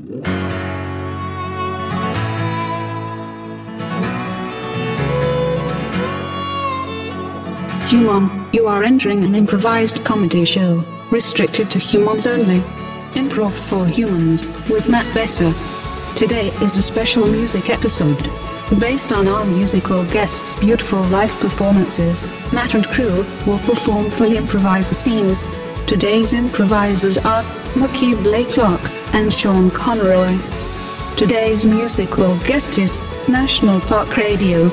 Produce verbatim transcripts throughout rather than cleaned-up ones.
Human, you are entering an improvised comedy show, restricted to humans only. Improv for Humans, with Matt Besser. Today is a special music episode. Based on our musical guests' beautiful live performances, Matt and crew will perform fully improvised scenes. Today's improvisers are Mookie Blakelock and Sean Conroy. Today's musical guest is National Park Radio.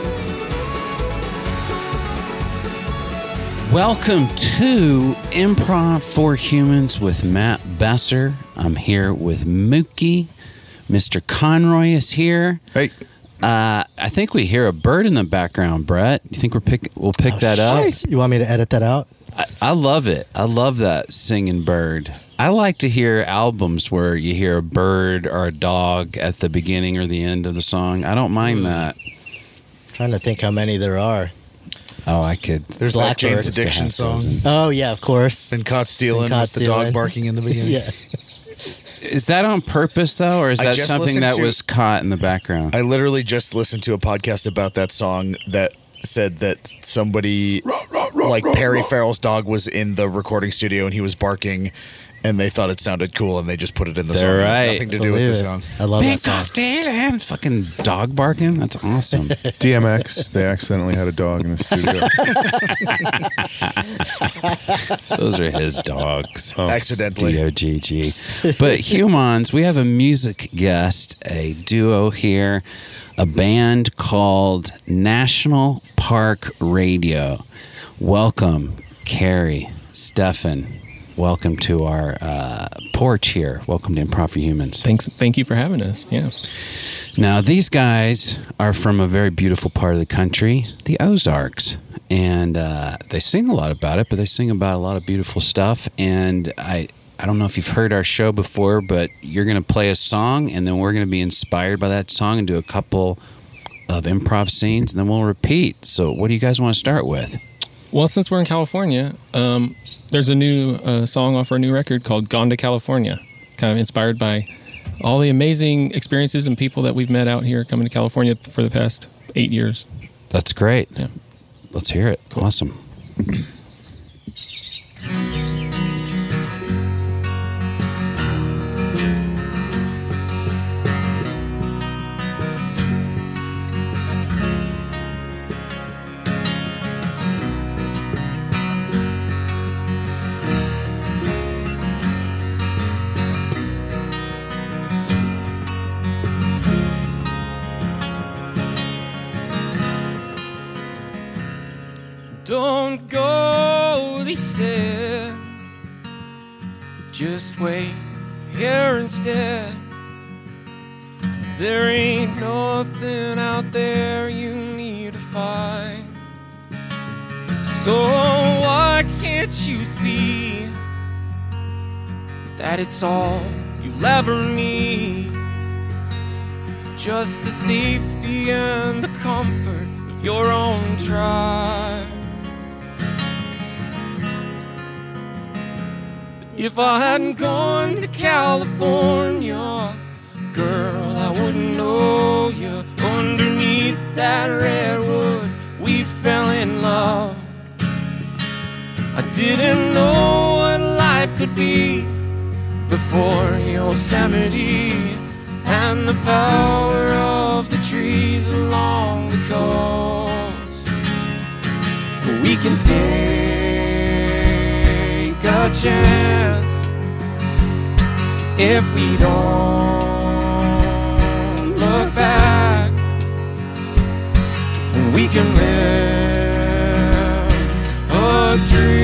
Welcome to Improv for Humans with Matt Besser. I'm here with Mookie. Mister Conroy is here. Hey. Uh, I think we hear a bird in the background, Brett. You think we're pick, we'll pick oh, that shit. up? You want me to edit that out? I, I love it. I love that singing bird. I like to hear albums where you hear a bird or a dog at the beginning or the end of the song. I don't mind mm. that. I'm trying to think how many there are. Oh, I could. There's that Jane's Addiction song. Oh, yeah, of course. Been caught stealing Been caught with stealing. The dog barking in the beginning. Yeah. Is that on purpose, though, or is that something that to, was caught in the background? I literally just listened to a podcast about that song that said that somebody, rah, rah, rah, like rah, Perry rah. Farrell's dog was in the recording studio and he was barking, and they thought it sounded cool, and they just put it in the They're song. Right. It has nothing to do with the song. I love Been that song. Caught stealing, fucking dog barking. That's awesome. D M X, they accidentally had a dog in the studio. Those are his dogs. Oh. Accidentally. D O G G. But Humans, we have a music guest, a duo here, a band called National Park Radio. Welcome, Carrie, Stefan. Welcome to our uh, porch here. Welcome to Improv for Humans. Thanks. Thank you for having us. Yeah. Now, these guys are from a very beautiful part of the country, the Ozarks. And uh, they sing a lot about it, but they sing about a lot of beautiful stuff. And I, I don't know if you've heard our show before, but you're going to play a song, and then we're going to be inspired by that song and do a couple of improv scenes, and then we'll repeat. So what do you guys want to start with? Well, since we're in California, um, there's a new uh, song off our new record called Gone to California, kind of inspired by all the amazing experiences and people that we've met out here coming to California for the past eight years. That's great. Yeah. Let's hear it. Cool. Awesome. Don't go, they said. Just wait here instead. There ain't nothing out there you need to find. So why can't you see that it's all you'll ever need? Just the safety and the comfort of your own tribe. If I hadn't gone to California, girl, I wouldn't know you. Underneath that redwood, we fell in love. I didn't know what life could be before Yosemite and the power of the trees along the coast. But we can take a chance if we don't look back, and we can live a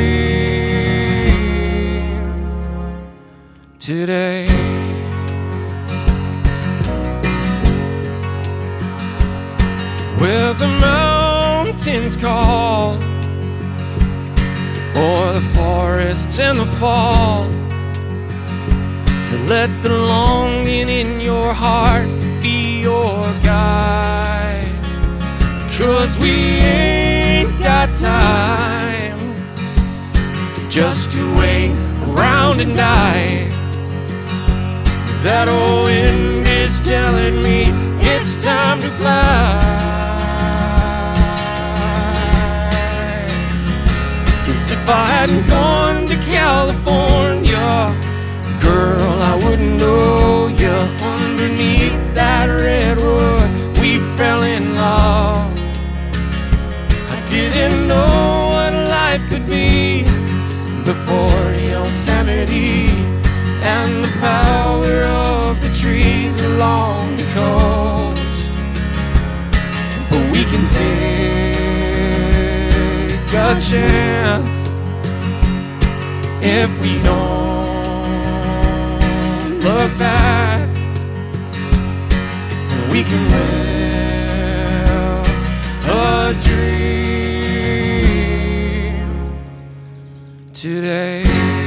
dream today. Where the mountains call, or the forests in the fall, let the longing in your heart be your guide. 'Cause we ain't got time just to wait around and die. That old wind is telling me it's time to fly. 'Cause if I hadn't gone to California, girl, I wouldn't know you. Underneath that redwood, we fell in love. I didn't know what life could be before Yosemite and the power of the trees along the coast. But we can take a chance if we don't look back, and we can live a dream today.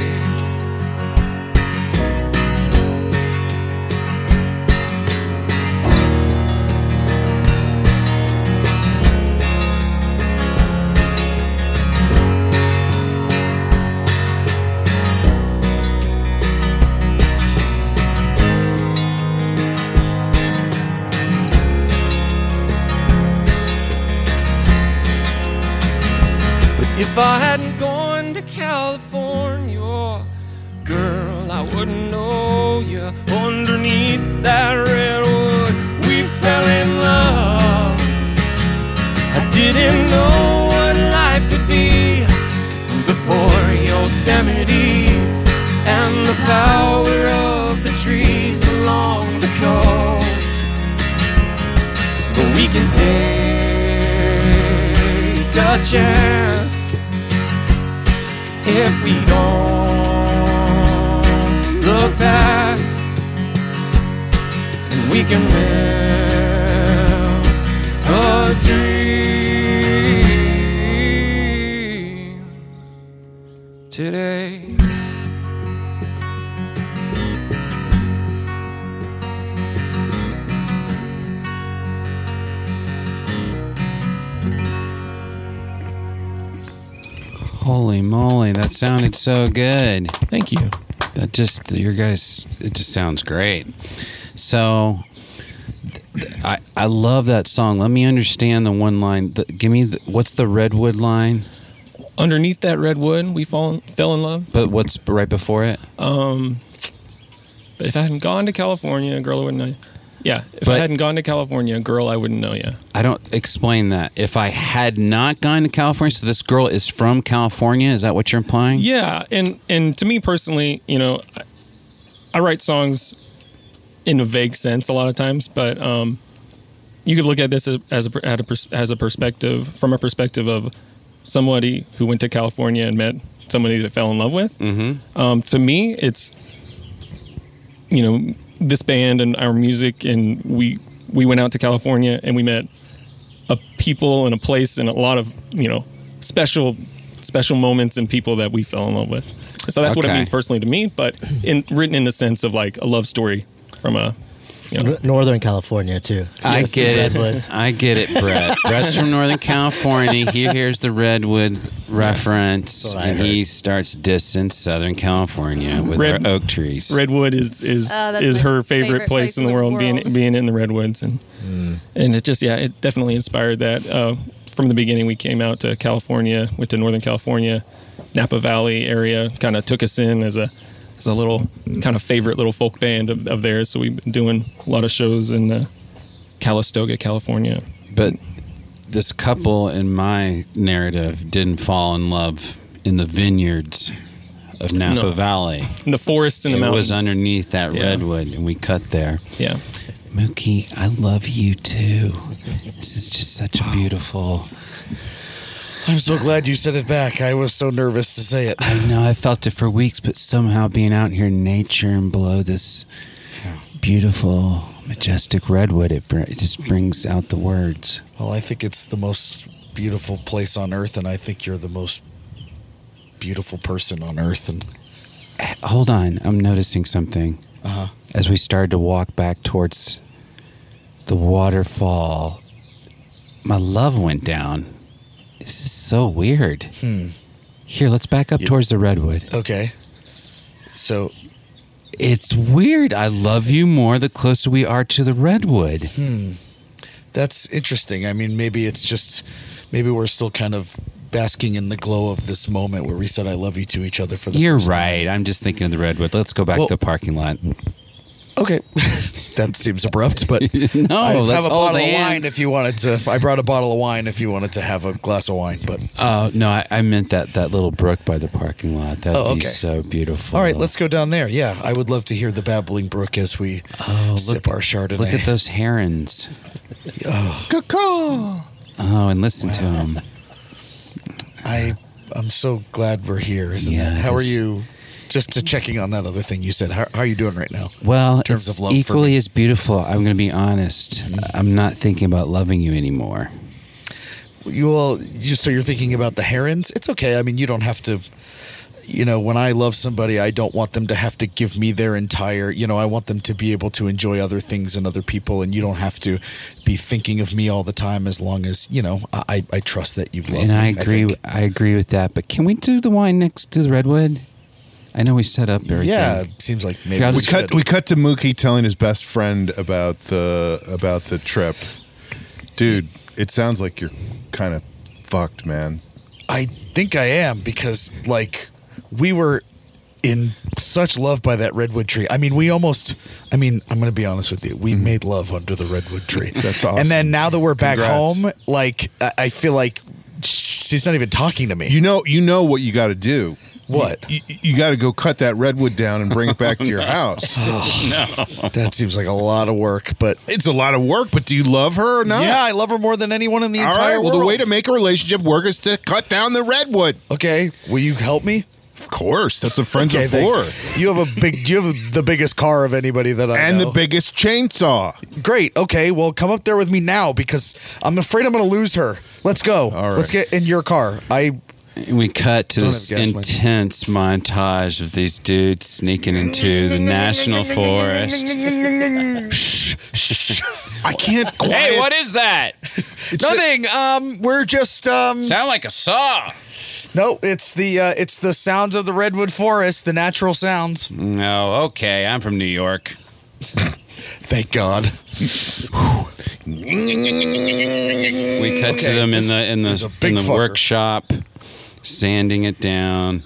If I hadn't gone to California, girl, I wouldn't know you. Underneath that redwood, we fell in love. I didn't know what life could be before Yosemite and the power of the trees along the coast. But we can take a chance if we don't look back, and we can live a dream today. Holy moly, that sounded so good. Thank you. That just, your guys, it just sounds great. So, th- I I love that song. Let me understand the one line. The, give me, the, what's the redwood line? Underneath that redwood, we fall, fell in love. But what's right before it? Um, but if I hadn't gone to California, girl, I wouldn't know you. Yeah, if But- I hadn't gone to California, girl, I wouldn't know you. I don't explain that. If I had not gone to California, so this girl is from California, is that what you're implying? Yeah, and and to me personally, you know, I, I write songs in a vague sense a lot of times, but um, you could look at this as, as a at a pers- as a perspective from a perspective of somebody who went to California and met somebody that fell in love with. Mm-hmm. Um, to me, it's you know this band and our music, and we we went out to California and we met a people and a place and a lot of you know special special moments and people that we fell in love with. So that's what it Okay. means personally to me, but in written in the sense of like a love story from a you know, N- Northern California too. I Yes, get it. redwoods. I get it, Brett. Brett's from Northern California. He hears the redwood reference, That's what I and heard. he starts dissing Southern California with Red- our oak trees. Redwood is is Oh, that's is my her favorite, favorite place, in the world, being world. being in the redwoods, and and it just yeah, it definitely inspired that. Uh, from the beginning, we came out to California, went to Northern California, Napa Valley area, kind of took us in as a as a little kind of favorite little folk band of, of theirs. So we've been doing a lot of shows in uh, Calistoga, California. But this couple in my narrative didn't fall in love in the vineyards of Napa No. Valley. In the forest and the It mountains. was underneath that Yeah. redwood, and we cut there. Yeah. Mookie, I love you too. This is just such a beautiful. I'm so glad you said it back. I was so nervous to say it. I know I felt it for weeks, but somehow being out here in nature and below this beautiful, majestic redwood, it, br- it just brings out the words. Well, I think it's the most beautiful place on earth, and I think you're the most beautiful person on earth. And Hold on, I'm noticing something. uh-huh. As we started to walk back towards the waterfall, my love went down. This is so weird. Hmm. Here, let's back up You- towards the redwood. Okay. So It's weird. I love you more the closer we are to the redwood. Hmm. That's interesting. I mean, maybe it's just, maybe we're still kind of basking in the glow of this moment where we said I love you to each other for the You're first time. right. I'm just thinking of the redwood. Let's go back Well- to the parking lot. Okay. That seems abrupt, but No, I have let's a hold bottle of hands. wine if you wanted to. I brought a bottle of wine if you wanted to have a glass of wine, but Oh, no, I, I meant that, that little brook by the parking lot. That would Oh, be okay. so beautiful. all right, let's go down there. Yeah, I would love to hear the babbling brook as we Oh, sip look, our Chardonnay. look at those herons. Caw-caw. Oh, and listen to them. I I'm so glad we're here, isn't it? Yes. How are you? Just to checking on that other thing you said. How, how are you doing right now? Well, terms it's of love for equally me. as beautiful. I'm going to be honest. I'm not thinking about loving you anymore. You all, you, so you're thinking about the herons? It's okay. I mean, you don't have to. You know, when I love somebody, I don't want them to have to give me their entire. You know, I want them to be able to enjoy other things and other people, and you don't have to be thinking of me all the time. As long as you know, I, I trust that you love and me. I agree. think. I, agree with that. But can we do the wine next to the redwood? I know we set up everything. Yeah, seems like maybe Yeah, I'll we We just should. cut. We cut to Mookie telling his best friend about the about the trip. Dude, it sounds like you're kind of fucked, man. I think I am because like we were in such love by that redwood tree. I mean, we almost. I mean, I'm going to be honest with you. We made love under the redwood tree. That's awesome. And then now that we're back Congrats. home, like I I feel like she's not even talking to me. You know, you know what you got to do. What? You, you got to go cut that redwood down and bring it back to your house. That seems like a lot of work, but It's a lot of work, but do you love her or not? yeah, I love her more than anyone in the All entire right. Well, world. the way to make a relationship work is to cut down the redwood. Okay, will you help me? Of course, that's what friends Okay, are for. thanks. You have a big. You have the biggest car of anybody that I And know. the biggest chainsaw. Great. Okay. Well, come up there with me now because I'm afraid I'm going to lose her. Let's go. All right. Let's get in your car. I. And we cut to Don't this have gas money. intense montage of these dudes sneaking into the national forest. I can't quiet. Hey, what is that? Nothing. Um, we're just. Um, Sound like a saw. no, it's the. Uh, it's the sounds of the redwood forest. The natural sounds. No, okay. I'm from New York. Thank God. We cut to Okay, them in this- the in this is the a big in the fucker. workshop, sanding it down.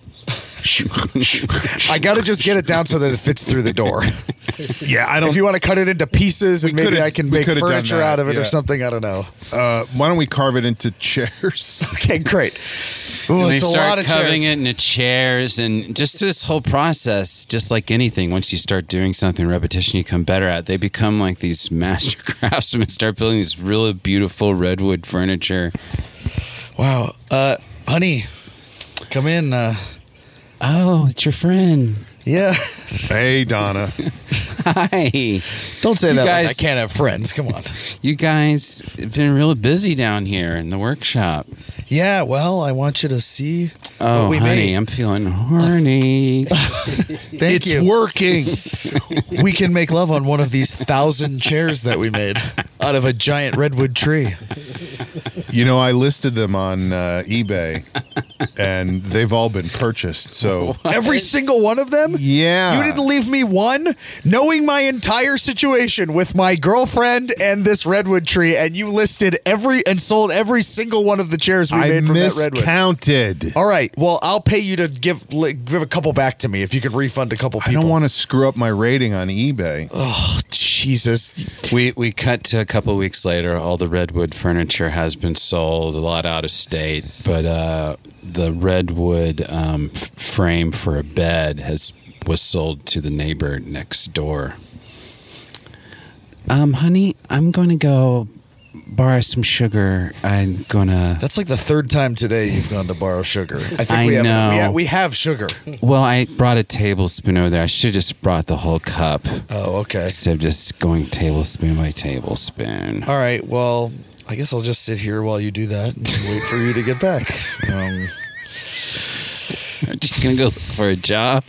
I got to just get it down so that it fits through the door. Yeah, I don't. If you want to cut it into pieces and We maybe coulda- I can we make coulda done furniture that, out of it yeah. or something, I don't know. uh, why don't we carve it into chairs? Okay, great. Ooh, And they it's a start lot of covering chairs. it into chairs, and just this whole process, just like anything, once you start doing something, repetition, you become better at. They become like these master craftsmen, start building these really beautiful redwood furniture. Wow. Uh, honey, come in. Uh, Oh, it's your friend. yeah. Hey, Donna. Hi. Don't say You that like I guys- can't have friends. Come on. You guys have been really busy down here in the workshop. Yeah, well, I want you to see Oh, what we honey, made. I'm feeling horny. Thank it's you. working. We can make love on one of these thousand chairs that we made out of a giant redwood tree. You know, I listed them on uh, eBay, and they've all been purchased. So, Every single one of them? yeah. You didn't leave me one, knowing my entire situation with my girlfriend and this redwood tree, and you listed every and sold every single one of the chairs we I made from that redwood. miscounted. All right. Well, I'll pay you to give li- give a couple back to me if you could refund a couple I people. don't want to screw up my rating on eBay. Oh, Jesus. We we cut to a couple of weeks later. All the redwood furniture has been sold, a lot out of state, but uh, the redwood um, f- frame for a bed has was sold to the neighbor next door. Um, honey, I'm going to go borrow some sugar. I'm gonna. That's like the third time today you've gone to borrow sugar. I think I we have know. We, have, we have sugar. Well, I brought a tablespoon over there. I should have just brought the whole cup Oh, okay. instead of just going tablespoon by tablespoon. All right. Well, I guess I'll just sit here while you do that and wait for you to get back. Um, Aren't you gonna go look for a job?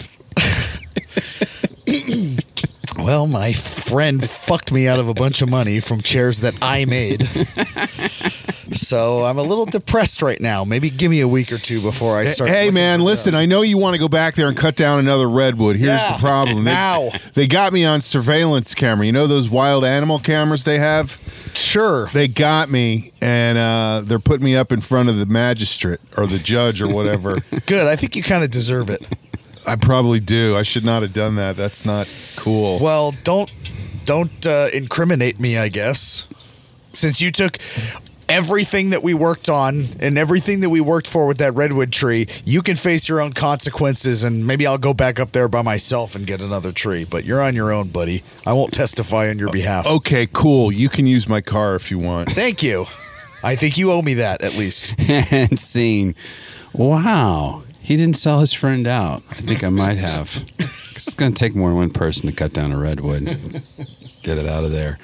well, my friend fucked me out of a bunch of money from chairs that I made. So I'm a little depressed right now. Maybe give me a week or two before I start. Hey, looking man, for listen, jobs. I know you want to go back there and cut down another redwood. Here's Yeah, the problem. They- now. They, got me on surveillance camera. You know those wild animal cameras they have? Sure. They got me, and uh, they're putting me up in front of the magistrate or the judge or whatever. Good. I think you kind of deserve it. I probably do. I should not have done that. That's not cool. Well, don't don't uh, incriminate me, I guess. Since you took everything that we worked on and everything that we worked for with that redwood tree, you can face your own consequences, and maybe I'll go back up there by myself and get another tree. But you're on your own, buddy. I won't testify on your behalf. Okay, cool. You can use my car if you want. Thank you. I think you owe me that, at least. And scene. Wow. He didn't sell his friend out. I think I might have. It's going to take more than one person to cut down a redwood. Get it out of there.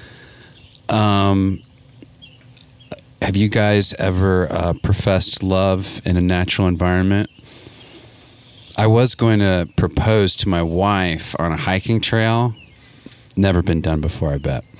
Um, have you guys ever uh, professed love in a natural environment? I was going to propose to my wife on a hiking trail. Never been done before, I bet.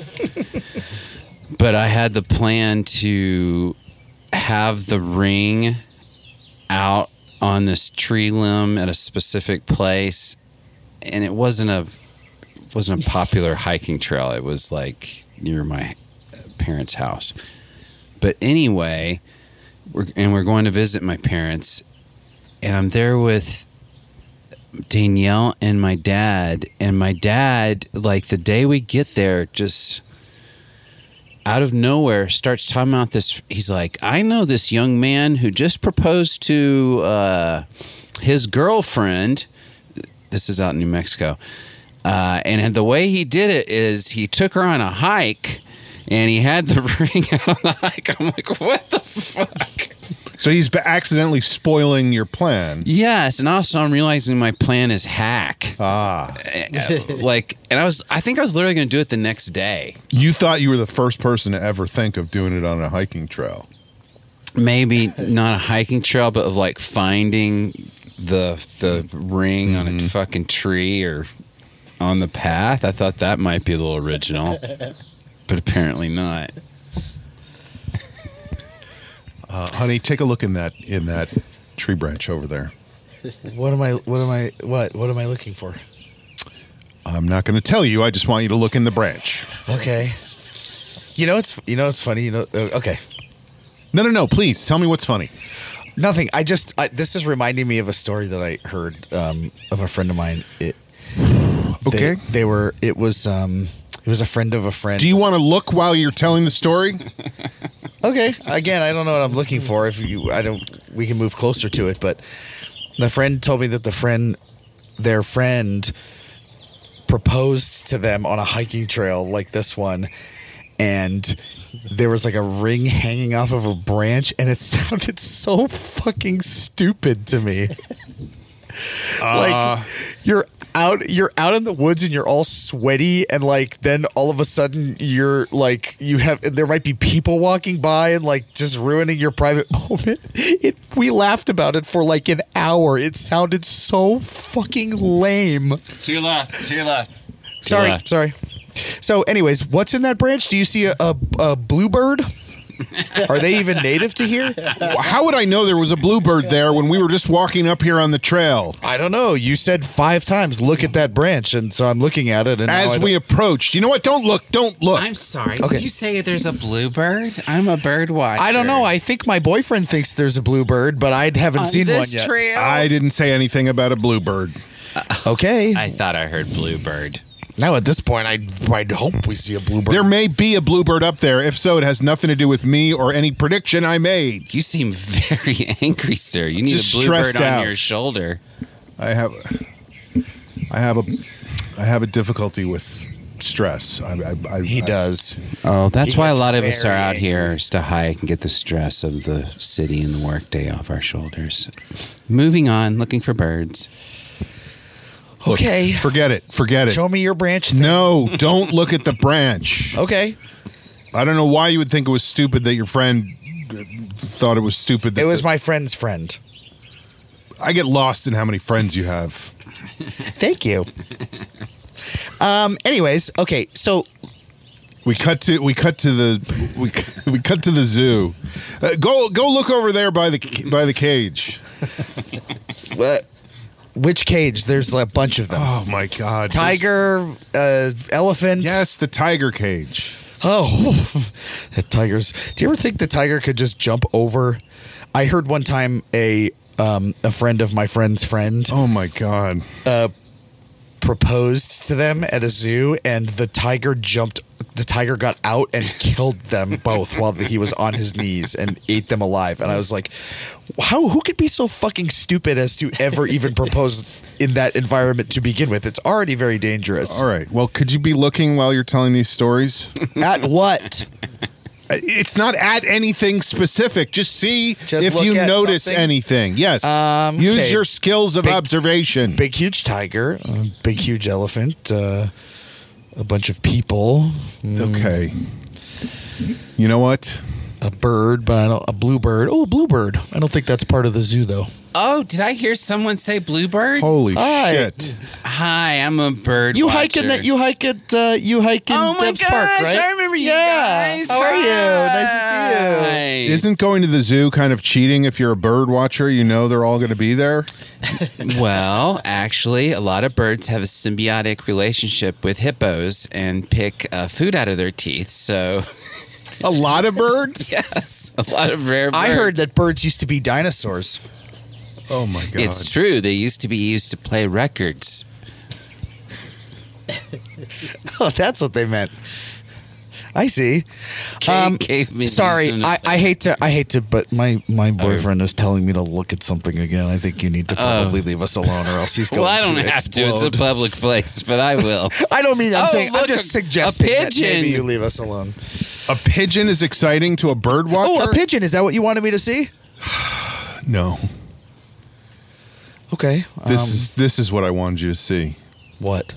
But I had the plan to have the ring out on this tree limb at a specific place, and it wasn't a it wasn't a popular hiking trail. It was like near my parents' house. But anyway, we're, and we're going to visit my parents, and I'm there with Danielle and my dad, and my dad, like the day we get there, just out of nowhere starts talking about this. He's like, I know this young man who just proposed to uh, his girlfriend. This is out in New Mexico. Uh, and the way he did it is he took her on a hike, and he had the ring out on the hike. I'm like, what the fuck? So he's b- accidentally spoiling your plan. Yes, and also I'm realizing my plan is hack. Ah. Like, and I was, I think I was literally going to do it the next day. You thought you were the first person to ever think of doing it on a hiking trail. Maybe not a hiking trail, but of like finding the the ring on a fucking tree or on the path. I thought that might be a little original, but apparently not. Uh, honey, take a look in that in that tree branch over there. What am I? What am I? What? What am I looking for? I'm not going to tell you. I just want you to look in the branch. Okay. You know it's. You know it's funny. You know. Uh, okay. No, no, no. Please tell me what's funny. Nothing. I just. I, this is reminding me of a story that I heard um, of a friend of mine. It. Okay. They, they were. It was. Um. It was a friend of a friend. Do you want to look while you're telling the story? Okay. Again, I don't know what I'm looking for. If you, I don't. We can move closer to it. But the friend told me that the friend, their friend, proposed to them on a hiking trail like this one, and there was like a ring hanging off of a branch, and it sounded so fucking stupid to me. Like Uh. you're out you're out in the woods and you're all sweaty, and like then all of a sudden you're like you have there might be people walking by and like just ruining your private moment. It we laughed about it for like an hour. It sounded so fucking lame. To your left. To your left. Sorry, left. sorry. So anyways, what's in that branch? Do you see a, a, a bluebird? Are they even native to here? How would I know there was a bluebird there when we were just walking up here on the trail? I don't know. You said five times, look at that branch, and so I'm looking at it. And now I As don't- we approached, you know what? Don't look. Don't look. I'm sorry. Okay. Did you say there's a bluebird? I'm a bird watcher. I don't know. I think my boyfriend thinks there's a bluebird, but I haven't on seen this one yet. trail. I didn't say anything about a bluebird. Okay. I thought I heard bluebird. Now at this point, I I hope we see a bluebird. There may be a bluebird up there. If so, it has nothing to do with me or any prediction I made. You seem very angry, sir. You need Just a bluebird stressed on out. your shoulder. I have, I have a, I have a difficulty with stress. I, I, I, he I- does. Oh, that's He why a gets lot of us are very out angry. here is to hike and get the stress of the city and the workday off our shoulders. Moving on, looking for birds. Look, Okay. forget it. Forget it. Show me your branch. thing. No, don't look at the branch. Okay. I don't know why you would think it was stupid that your friend uh, thought it was stupid. That It was the- my friend's friend. I get lost in how many friends you have. Thank you. Um. Anyways, okay. So We cut to we cut to the we we cut to the zoo. Uh, go go look over there by the by the cage. What? Which cage? There's a bunch of them. Oh my God! Tiger, uh, elephant. Yes, the tiger cage. Oh, the tigers. Do you ever think the tiger could just jump over? I heard one time a um, a friend of my friend's friend Oh my God! uh, proposed to them at a zoo, and the tiger jumped. The tiger got out and killed them both while he was on his knees and ate them alive. And I was like, "How? Who could be so fucking stupid as to ever even propose in that environment to begin with? It's already very dangerous." All right. Well, could you be looking while you're telling these stories? At what? It's not at anything specific. Just see Just if look you at notice something? anything. Yes. Um, Use okay. your skills of Big- observation. Big huge tiger, uh, big huge elephant, uh, a bunch of people, mm, Okay. You know what? a bird, but I don't, a bluebird. Oh, a bluebird. I don't think that's part of the zoo though. Oh, did I hear someone say bluebird? Holy Hi. shit. Hi, I'm a bird You watcher. hike in that? You hike at? Uh, you hike in Oh my Debs gosh, Park, right? I remember you yeah. guys. How are you? Nice to see Hi. Isn't going to the zoo kind of cheating if you're a bird watcher? You know they're all going to be there. Well, actually, a lot of birds have a symbiotic relationship with hippos and pick uh, food out of their teeth. So, A lot of birds? yes, a lot of rare birds. I heard that birds used to be dinosaurs. Oh my God. It's true. They used to be used to play records. Oh, that's what they meant. I see. Kate gave me sorry, reason to I, say- I hate to. I hate to, but my my boyfriend is telling me to look at something again. I think you need to probably leave us alone, or else he's going Well, I don't to have to. It's a explode. public place, but I will. I don't mean. I'm Oh, saying. I'm look, just a- suggesting a that maybe pigeon. you leave us alone. A pigeon is exciting to a bird watcher? Oh, a pigeon! Is that what you wanted me to see? No. Okay. This um, is this is what I wanted you to see. what?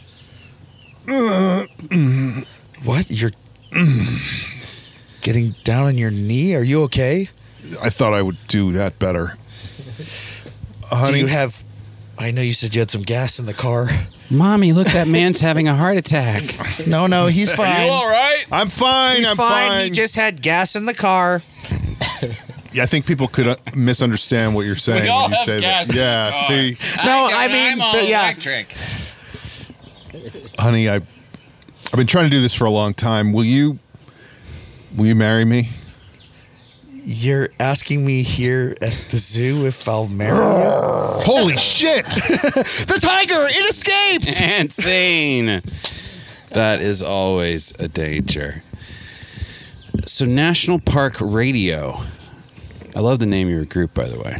What? You're getting down on your knee? Are you okay? I thought I would do that better. Uh, Do honey, you have? I know you said you had some gas in the car. Mommy, look, that man's having a heart attack. No, no, he's fine. right? I'm fine. He's I'm fine. fine. He just had gas in the car. Yeah, I think people could uh, misunderstand what you're saying We all when you have say gas that. in Yeah, the car. see, No, I mean, I'm all but yeah. electric. honey, I I've been trying to do this for a long time. Will you will you marry me? You're asking me here at the zoo if I'll marry you? Holy shit! The tiger! It escaped! And scene. That is always a danger. So, National Park Radio. I love the name of your group, by the way.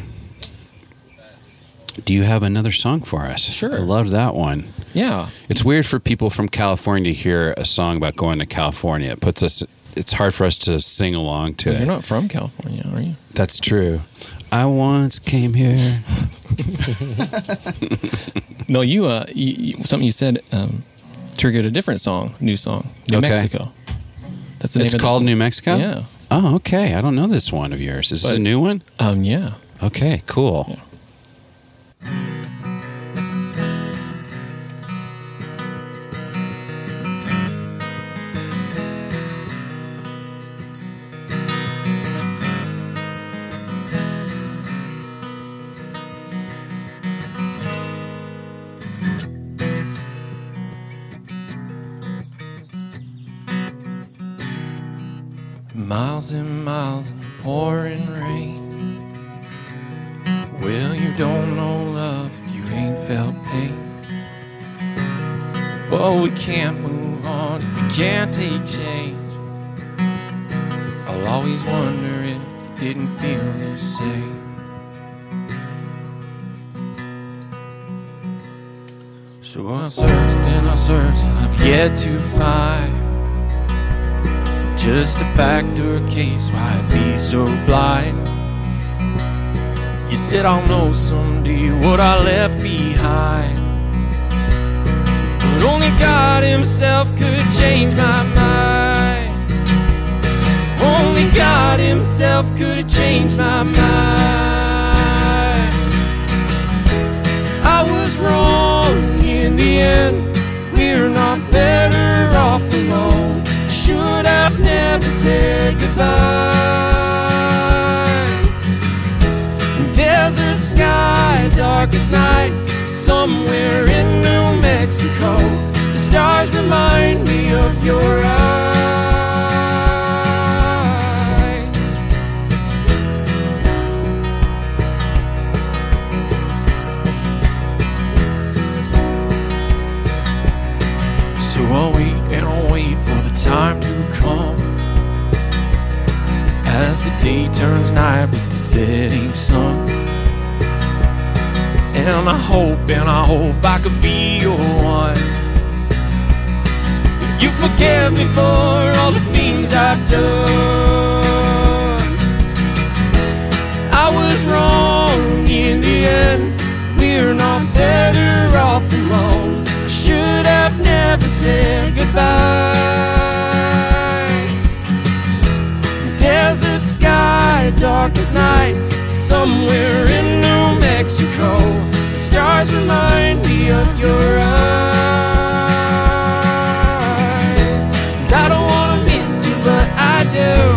Do you have another song for us? Sure. I love that one. Yeah. It's weird for people from California to hear a song about going to California. It puts us. It's hard for us to sing along to Well, it. you're not from California, are you? That's true. I once came here. No, you, uh, you, you, something you said um, triggered a different song, new song, New Okay. Mexico. That's the It's name of called this New one. Mexico? Yeah. Oh, okay. I don't know this one of yours. Is this But- a new one? Um, yeah. Okay, cool. Yeah. Miles and miles in the pouring rain. Well, you don't know love if you ain't felt pain. Well, we can't move on if we can't take change. I'll always wonder if you didn't feel the same. So I searched and I searched and I've yet to find just a fact or a case why I'd be so blind. You said I'll know someday what I left behind, but only God himself could change my mind. Only God himself could change my mind. I was wrong in the end. We're not better off alone. Should never said goodbye. Desert sky, darkest night, somewhere in New Mexico. The stars remind me of your eyes. So I'll wait and I'll wait for the time to come, as the day turns night with the setting sun. And I hope, and I hope I could be your one. If you forgive me for all the things I've done. I was wrong in the end, we're not better off alone. Should have never said goodbye. Desert sky, darkest night, somewhere in New Mexico. The stars remind me of your eyes. And I don't wanna miss you, but I do.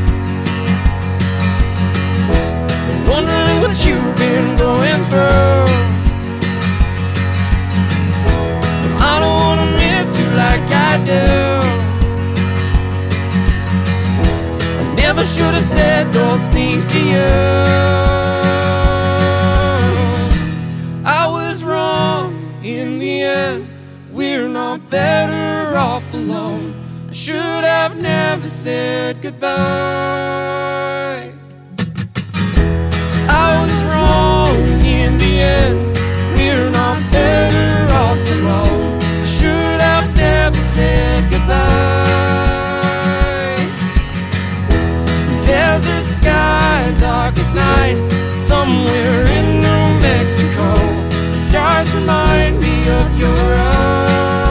I'm wondering what you've been going through. I don't wanna miss you like I do. I never should have said those things to you. I was wrong in the end, we're not better off alone. I should have never said goodbye. I was wrong in the end, we're not better off alone. I should have never said goodbye. Desert sky, darkest night, somewhere in New Mexico. The stars remind me of your eyes.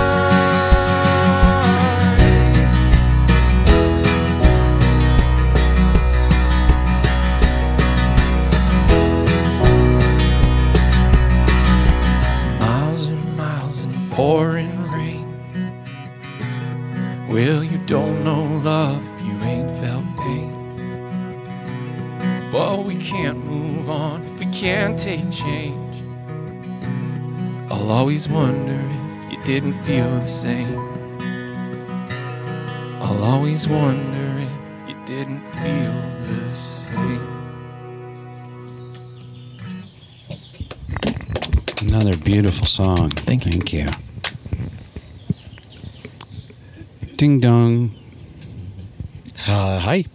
Miles and miles in pouring rain. Well, you don't know love if you ain't felt pain. But we can't move on if we can't take change. I'll always wonder if you didn't feel the same. I'll always wonder if you didn't feel the same. Another beautiful song. Thank you. Thank you. Ding dong. Uh, hi.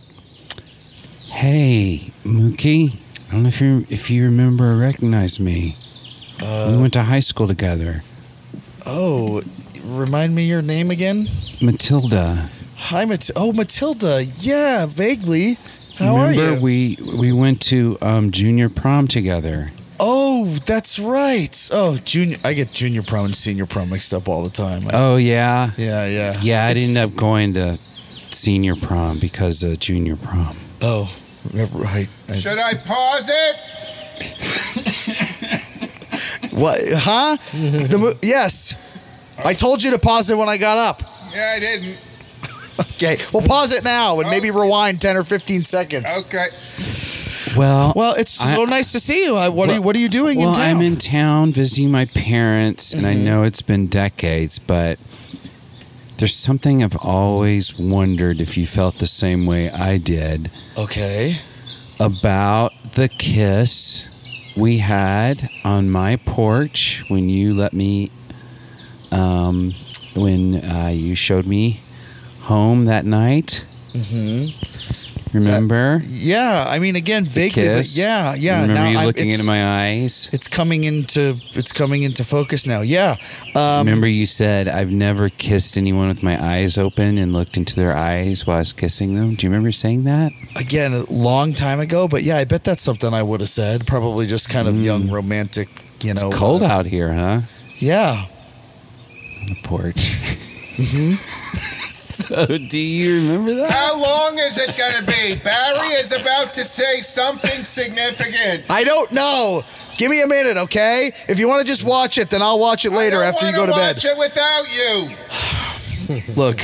Hey, Mookie. I don't know if you if you remember or recognize me. Uh, we went to high school together. Oh, remind me your name again? Matilda. Hi, Mat- Oh, Matilda. Yeah, vaguely. How remember are you? we we went to um, junior prom together. Oh, that's right. Oh, junior. I get junior prom and senior prom mixed up all the time. I- Oh yeah. yeah, yeah. Yeah, I It's- ended up going to senior prom because of junior prom. Oh, right. I- Should I pause it? What? Huh? the mo- yes. I told you to pause it when I got up. Yeah, I didn't. Okay. Well, pause it now and maybe rewind ten or fifteen seconds. Okay. Well, Well, it's so I- nice to see you. I, what are you What are you doing well, in town? I'm in town visiting my parents, and I know it's been decades, but there's something I've always wondered if you felt the same way I did Okay. about the kiss we had on my porch when you let me, um, when uh, you showed me home that night. Mm-hmm. Remember? Yeah. I mean, again, The vaguely, but kiss? yeah, yeah. Remember now you I'm- looking it's, into my eyes? It's coming into it's coming into focus now. Yeah. Um, Remember you said, I've never kissed anyone with my eyes open and looked into their eyes while I was kissing them. Do you remember saying that? Again, a long time ago, but yeah, I bet that's something I would have said. Probably just kind of Mm. young, romantic. You know, It's cold uh, out here, huh? Yeah. On the porch. So, do you remember that? How long is it going to be? Barry is about to say something significant. I don't know. Give me a minute, okay? If you want to just watch it, then I'll watch it later I don't after you go wanna to bed. watch it without you. Look,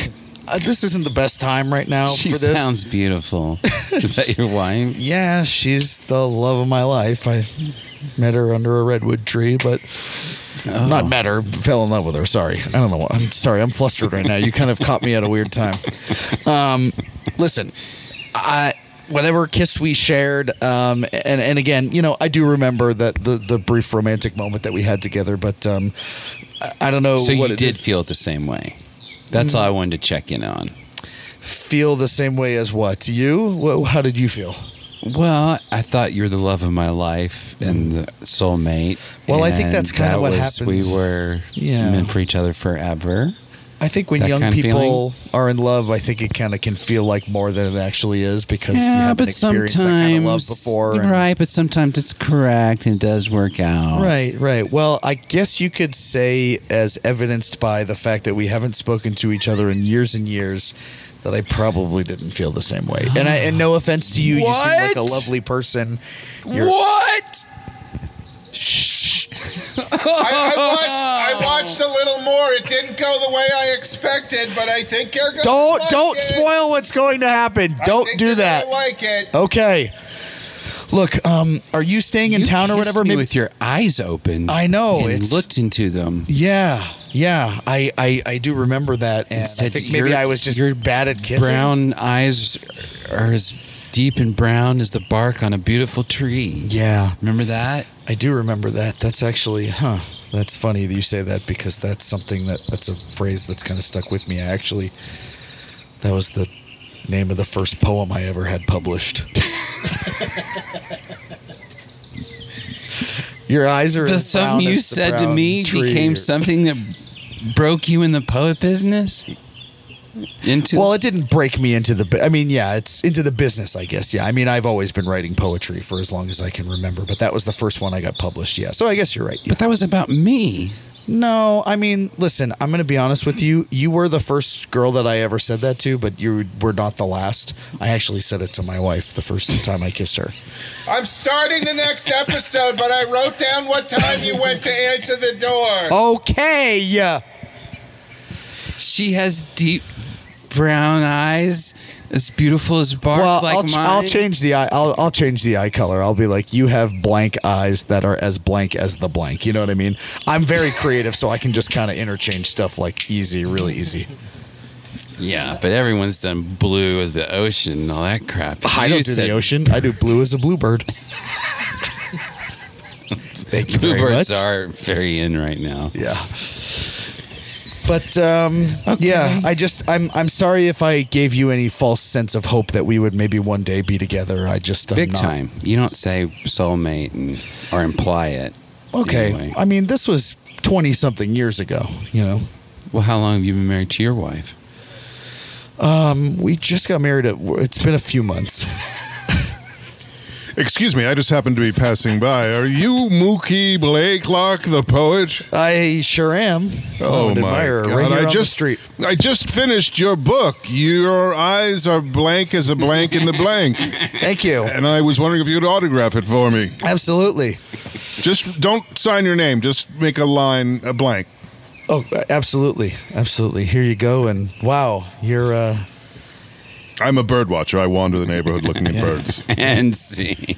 uh, this isn't the best time right now She for this. sounds beautiful. Is that your wife? Yeah, she's the love of my life. I met her under a redwood tree, but Oh. not met her, fell in love with her. Sorry. I don't know. What, I'm sorry. I'm flustered right now. You kind of caught me at a weird time. Um, listen, I, whatever kiss we shared, um, and, and again, you know, I do remember that the, the brief romantic moment that we had together, but um, I, I don't know So what you it did is. feel it the same way. That's all I wanted to check in on. Feel the same way as what? You? Wh- How did you feel? Well, I thought you were the love of my life and the soulmate. Well, I think and that's kinda that what was- happens. We were Yeah. meant for each other forever. I think when That young kind of people are in love, I think it kind of can feel like more than it actually is because you haven't experienced that kind of love before. and- right? But sometimes it's correct and it does work out. Right, right. Well, I guess you could say, as evidenced by the fact that we haven't spoken to each other in years and years, that I probably didn't feel the same way. And I, and no offense to you, you seem like a What? lovely person. You're- What? Shh. I, I watched. I watched a little more. It didn't go the way I expected, but I think you're gonna Don't like don't it. spoil what's going to happen. I Don't think do you're that. gonna like it. Okay. Look, um, are you staying in You town or kissed whatever? me Maybe- with your eyes open. I know, And it's- looked into them. Yeah, yeah, I, I, I do remember that, and I Said, think maybe "Your- I was just your bad at kissing. Brown eyes are as deep and brown as the bark on a beautiful tree. Yeah, Remember that? I do remember that. That's actually, huh? That's funny that you say that because that's something that that's a phrase that's kind of stuck with me. I actually, that was the name of the first poem I ever had published. Your eyes are The as brown something you as the said to brown me tree. became something that broke you in the poet business? Into Well, it didn't break me into the. bu- I mean, yeah, it's into the business, I guess. Yeah, I mean, I've always been writing poetry for as long as I can remember, but that was the first one I got published. Yeah, so I guess you're right. Yeah. But that was about me. No, I mean, listen, I'm going to be honest with you. You were the first girl that I ever said that to, but you were not the last. I actually said it to my wife the first time I kissed her. I'm starting the next episode, but I wrote down what time you went to answer the door. Okay, yeah. She has deep brown eyes, as beautiful as bark Well, like I'll, ch- mine. I'll change the eye. I'll, I'll change the eye color. I'll be like, you have blank eyes that are as blank as the blank. You know what I mean? I'm very creative, so I can just kind of interchange stuff like easy, really easy. Yeah, but everyone's done blue as the ocean and all that crap. I You don't do said the ocean. I do blue as a bluebird. Thank you very Bluebirds much. are very in right now. Yeah. But um, Okay. yeah, I just I'm I'm sorry if I gave you any false sense of hope that we would maybe one day be together. I just I'm Big not. time. You don't say soulmate and or imply it. Okay. Anyway. I mean, this was twenty something years ago. You know, Well, how long have you been married to your wife? um, we just got married. At, it's been a few months. Excuse me, I just happened to be passing by. Are you Mookie Blakelock, the poet? I sure am. Oh an my admirer God! right here I on just the street. I just finished your book. Your eyes are blank as a blank in the blank, Thank you. and I was wondering if you'd autograph it for me. Absolutely. Just don't sign your name. Just make a line a blank. Oh, absolutely, absolutely. Here you go. And wow, you're. Uh, I'm a bird watcher. I wander the neighborhood looking at birds. And see.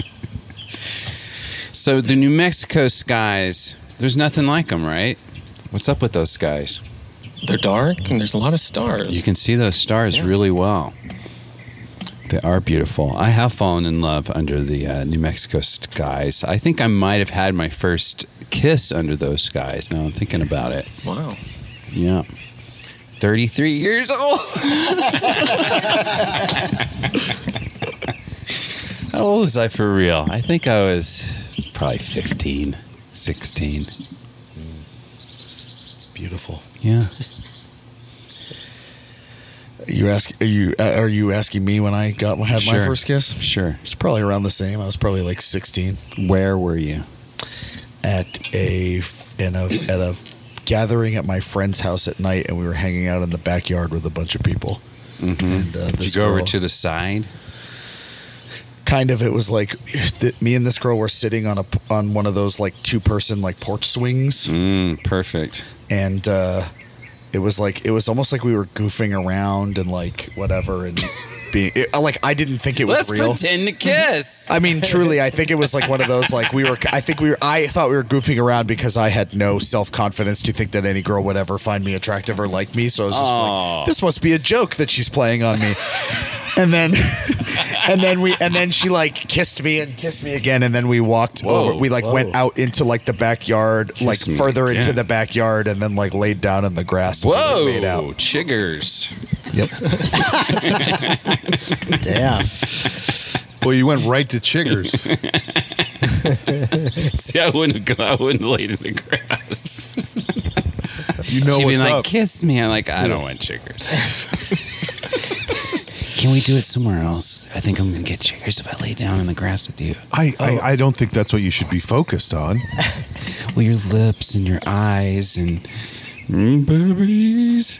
So the New Mexico skies, there's nothing like them, right? What's up with those skies? They're dark and there's a lot of stars. You can see those stars Yeah. really well. They are beautiful. I have fallen in love under the uh, New Mexico skies. I think I might have had my first kiss under those skies. Now I'm thinking about it. Wow. Yeah. thirty-three years old. How old was I for real? I think I was probably fifteen, sixteen. beautiful. Yeah. You ask? Are you uh, are you asking me when I got had Sure. my first kiss? Sure. It's probably around the same. I was probably like sixteen Where were you? at a f- in a at a gathering at my friend's house at night, and we were hanging out in the backyard with a bunch of people. Mm-hmm. And uh, Did you this go over girl- to the side? kind of it was like th- me and this girl were sitting on a on one of those like two person like porch swings, Mm, perfect. and uh It was like it was almost like we were goofing around and like whatever and being it, like I didn't think it was Let's real. pretend to kiss. I mean, truly, I think it was like one of those like we were. I think we were. I thought we were goofing around because I had no self confidence to think that any girl would ever find me attractive or like me. So I was just Aw. like, this must be a joke that she's playing on me. And then, and then we, and then she like kissed me and kissed me again, and then we walked Whoa. over. We like went out into like the backyard, like me further into again. the backyard, and then like laid down in the grass. and we, like, Whoa, made out. chiggers. Damn. Well, you went right to chiggers. See, I wouldn't have, I wouldn't have laid in the grass. You know She'd what's be like, up. kiss me. I'm like, I don't want chiggers. Can we do it somewhere else? I think I'm going to get chiggers if I lay down in the grass with you. I, I, I don't think that's what you should be focused on. Well, your lips and your eyes and mm, babies.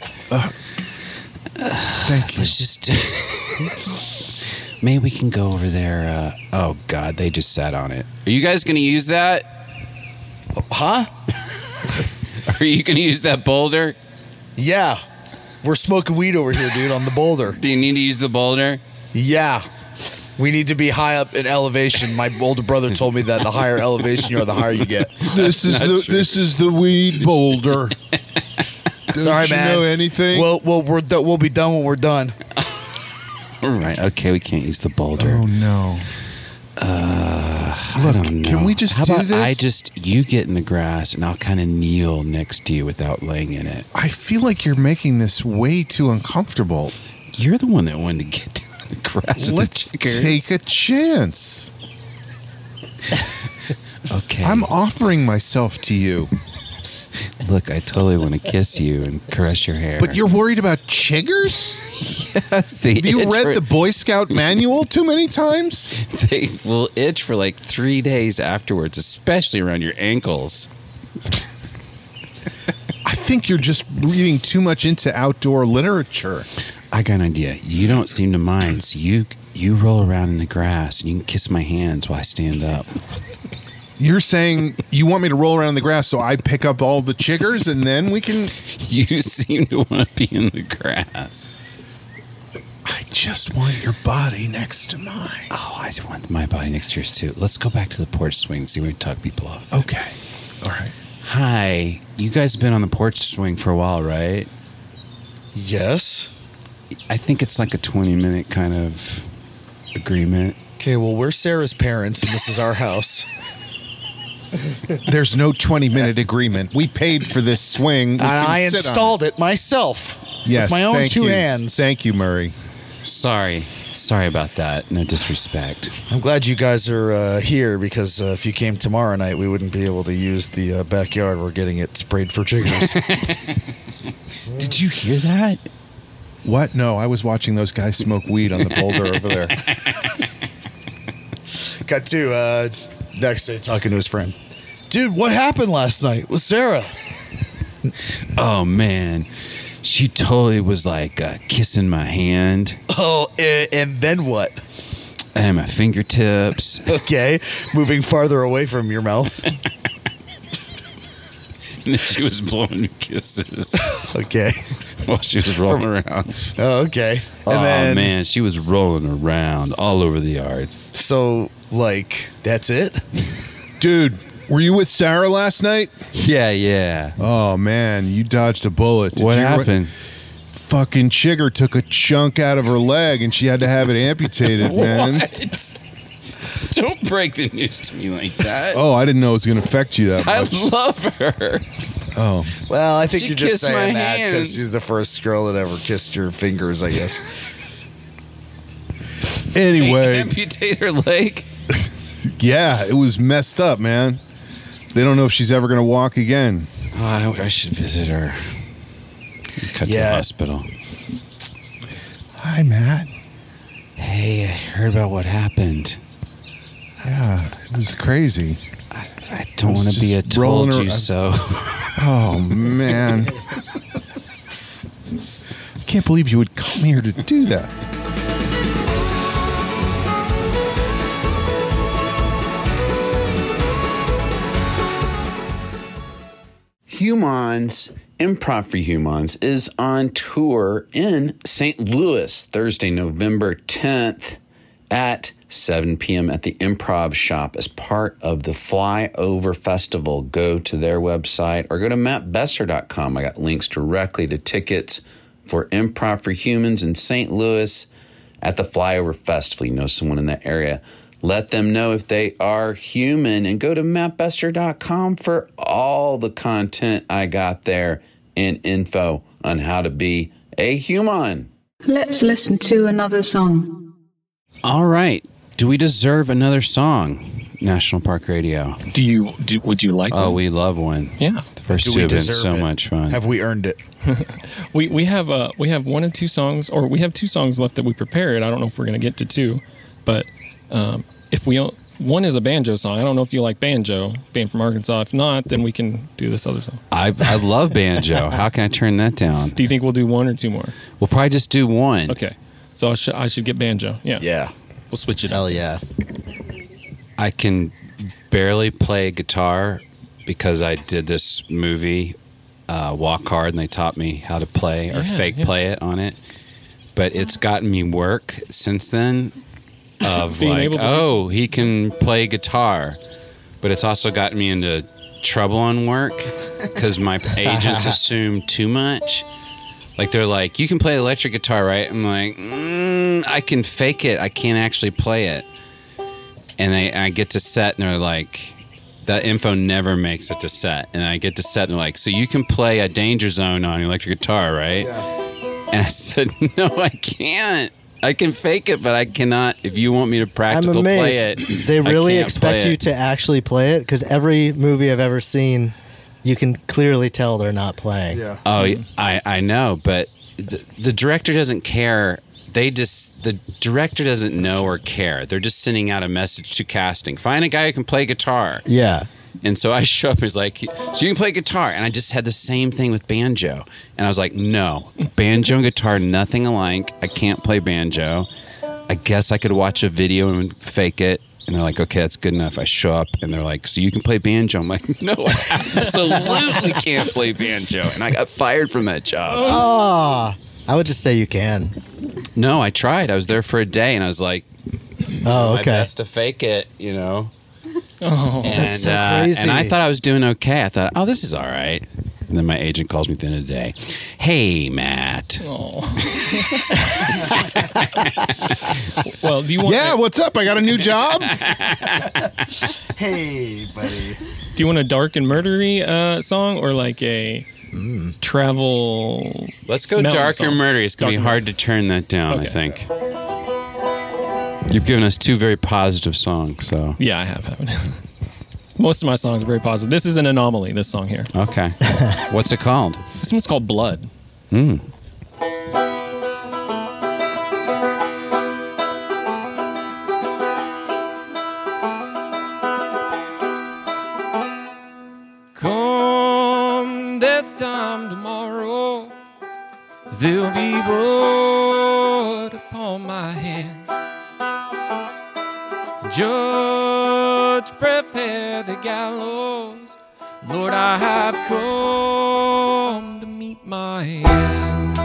Thank you. Let's just. Maybe we can go over there. Uh, oh, God, they just sat on it. Are you guys going to use that? Huh? Are you going to use that boulder? Yeah. We're smoking weed over here, dude, on the boulder. Do you need to use the boulder? Yeah. We need to be high up in elevation. My older brother told me that the higher elevation you are, the higher you get. This is the true. this is the weed boulder. Don't Sorry, you man. know anything? Well, well, we're do- we'll be done when we're done. All right. Okay, we can't use the boulder. oh no. I Look, don't know. can we just How do about this? I just you get in the grass and I'll kind of kneel next to you without laying in it. I feel like you're making this way too uncomfortable. You're the one that wanted to get down in the grass. Let's with the chiggers. take a chance. Okay. I'm offering myself to you. Look, I totally want to kiss you and caress your hair. But you're worried about chiggers? Yes, they Have you itch read for- the Boy Scout manual too many times? They will itch for like three days afterwards, especially around your ankles. I think you're just reading too much into outdoor literature. I got an idea. You don't seem to mind, so you you roll around in the grass and you can kiss my hands while I stand up. You're saying you want me to roll around in the grass so I pick up all the chiggers and then we can... You seem to want to be in the grass. I just want your body next to mine. Oh, I want my body next to yours too. Let's go back to the porch swing and see if we can talk people off. Okay. All right. Hi. You guys have been on the porch swing for a while, right? Yes. I think it's like a twenty minute kind of agreement. Okay, well, we're Sarah's parents, and this is our house. There's no twenty minute agreement. We paid for this swing. We And can I sit on installed it. myself. Yes, With my own thank two you. hands. Thank you, Murray. Sorry. Sorry about that. No disrespect. I'm glad you guys are uh, here because uh, if you came tomorrow night, we wouldn't be able to use the uh, backyard. We're getting it sprayed for chiggers. Did you hear that? What? No, I was watching those guys smoke weed on the boulder over there. Got to uh, next day talking to his friend. Dude, what happened last night with Sarah? Oh, man. She totally was like uh, kissing my hand Oh, and, and then what? and my fingertips. Okay, moving farther away from your mouth. And then she was blowing me kisses Okay. while she was rolling around. Oh, okay. And oh, then, man. She was rolling around all over the yard. so, like, that's it? Dude, were you with Sarah last night? Yeah, yeah. Oh, man, you dodged a bullet. Did What you- happened? Fucking chigger took a chunk out of her leg and she had to have it amputated, man. What? Don't break the news to me like that. Oh, I didn't know it was going to affect you that I much. love her. Oh, Well, I think She you're just kissed my saying that hand. because she's the first girl that ever kissed your fingers, I guess. anyway, Amputate her leg. yeah, it was messed up, man. They don't know if she's ever going to walk again. Oh, I, I should visit her. Cut to the Yeah. hospital. Hi, Matt. Hey, I heard about what happened. Yeah, it was crazy. I don't I was want to be a just rolling told you ar- so. Oh, man. I can't believe you would come here to do that. Humans Improv for Humans is on tour in Saint Louis Thursday, November tenth at seven p.m. at the Improv Shop as part of the Flyover Festival. Go to their website or go to matt besser dot com. I got links directly to tickets for Improv for Humans in Saint Louis at the Flyover Festival. You know someone in that area. Let them know if they are human, and go to matt besser dot com for all the content I got there and info on how to be a human. Let's listen to another song. All right. Do we deserve another song, National Park Radio? Do you? Do, would you like? Oh, one? we love one. Yeah. The first Do two we have been deserve so it? much fun. Have we earned it? We we have uh we have one and two songs, or we have two songs left that we prepared. I don't know if we're gonna get to two, but um, if we don't, one is a banjo song. I don't know if you like banjo, being from Arkansas. If not, then we can do this other song. I I love banjo. How can I turn that down? Do you think we'll do one or two more? We'll probably just do one. Okay, so I should I should get banjo. Yeah, Yeah. We'll switch it up. Hell yeah. I can barely play guitar because I did this movie, uh, Walk Hard, and they taught me how to play or Yeah, fake yeah. play it on it. But it's gotten me work since then of Being like, able to do oh, he can play guitar. But it's also gotten me into trouble on work because my agents assume too much. Like, they're like, you can play electric guitar, right? I'm like, mm, I can fake it. I can't actually play it. And, they, and I get to set, and they're like, that info never makes it to set. And I get to set, and they're like, so you can play a Danger Zone on your electric guitar, right? Yeah. And I said, no, I can't. I can fake it, but I cannot. If you want me to I'm practical amazed. play it, They I really can't expect play you it. to actually play it, because every movie I've ever seen, you can clearly tell they're not playing. Yeah. Oh, I, I know, but the, the director doesn't care. They just, the director doesn't know or care. They're just sending out a message to casting. Find a guy who can play guitar. Yeah. And so I show up and he's like, so you can play guitar. And I just had the same thing with banjo. And I was like, no, banjo and guitar, nothing alike. I can't play banjo. I guess I could watch a video and fake it. And they're like, okay, that's good enough. I show up and they're like, so you can play banjo? I'm like, no, I absolutely can't play banjo. And I got fired from that job. Oh, I would just say you can. No, I tried. I was there for a day and I was like, Oh, my okay. best to fake it, you know? Oh, And, That's so uh, crazy. and I thought I was doing okay. I thought, oh, this is all right. And then my agent calls me at the end of the day. Hey, Matt. oh. Well, do you want? Yeah, what's up? I got a new job. Hey, buddy. Do you want a dark and murdery uh, song, or like a travel? Let's go Mountain dark or song. murder. It's going to Dark be hard to turn that down, I Okay. think. You've given us two very positive songs, so. Yeah, I have. Haven't. Most of my songs are very positive. This is an anomaly. This song here. Okay. What's it called? This one's called Blood. Mm. Come this time tomorrow, there'll be blood upon my hands. Judge, prepare the gallows. Lord, I have come to meet my end.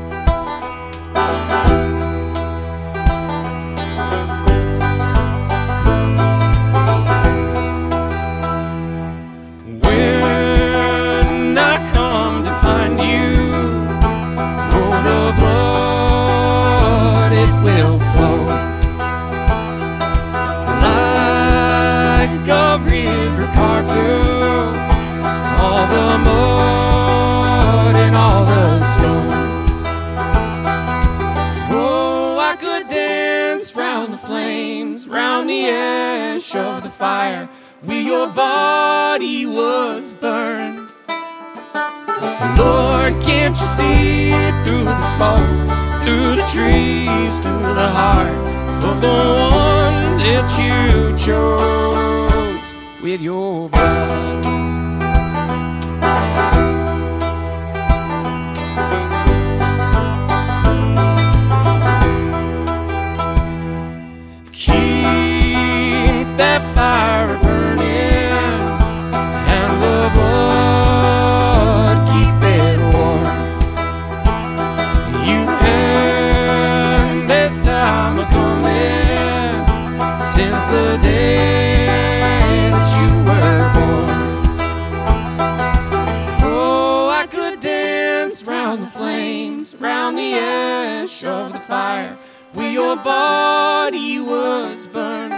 When I come to find you, oh, the blood, it will flow like a river carved through all the mud and all the stone. Oh, I could dance round the flames, round the ash of the fire, where your body was burned. Lord, can't you see it through the smoke, through the trees, through the heart of the one that you chose with your blood? Keep that fire burning and the blood, keep it ash of the fire where your body was burned.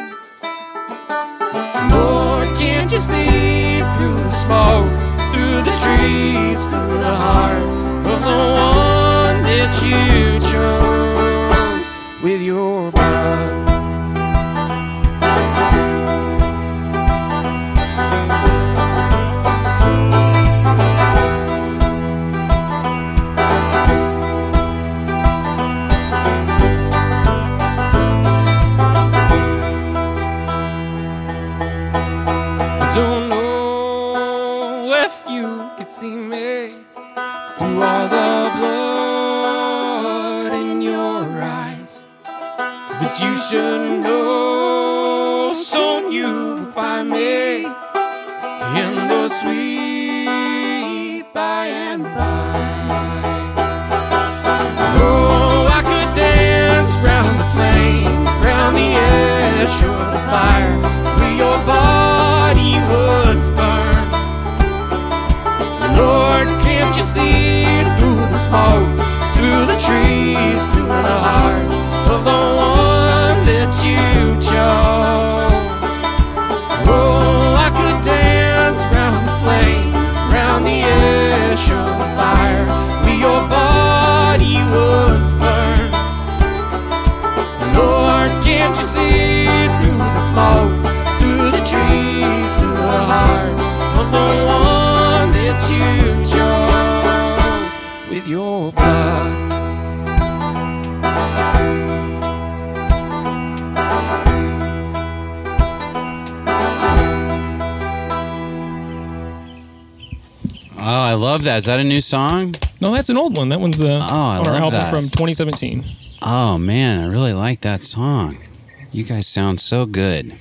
Lord, can't you see through the smoke, through the trees, through the heart of the one that you chose with your blood? Don't know if you could see me through all the blood in your eyes, but you should know soon you will find me in the sweet by and by. Oh, I could dance round the flames, round the ash of the fire where your body was burned. Lord, can't you see through the smoke, through the trees, through the heart of the one that you chose? Oh, I could dance round the flames, round the ash of the fire where your body was burned. Lord, can't you see through the smoke, through the trees, through the heart of the one that you chose with your blood? Oh, I love that. Is that a new song? No, that's an old one. That one's uh, Oh, I on our love album that. from twenty seventeen. Oh, man, I really like that song. You guys sound so good.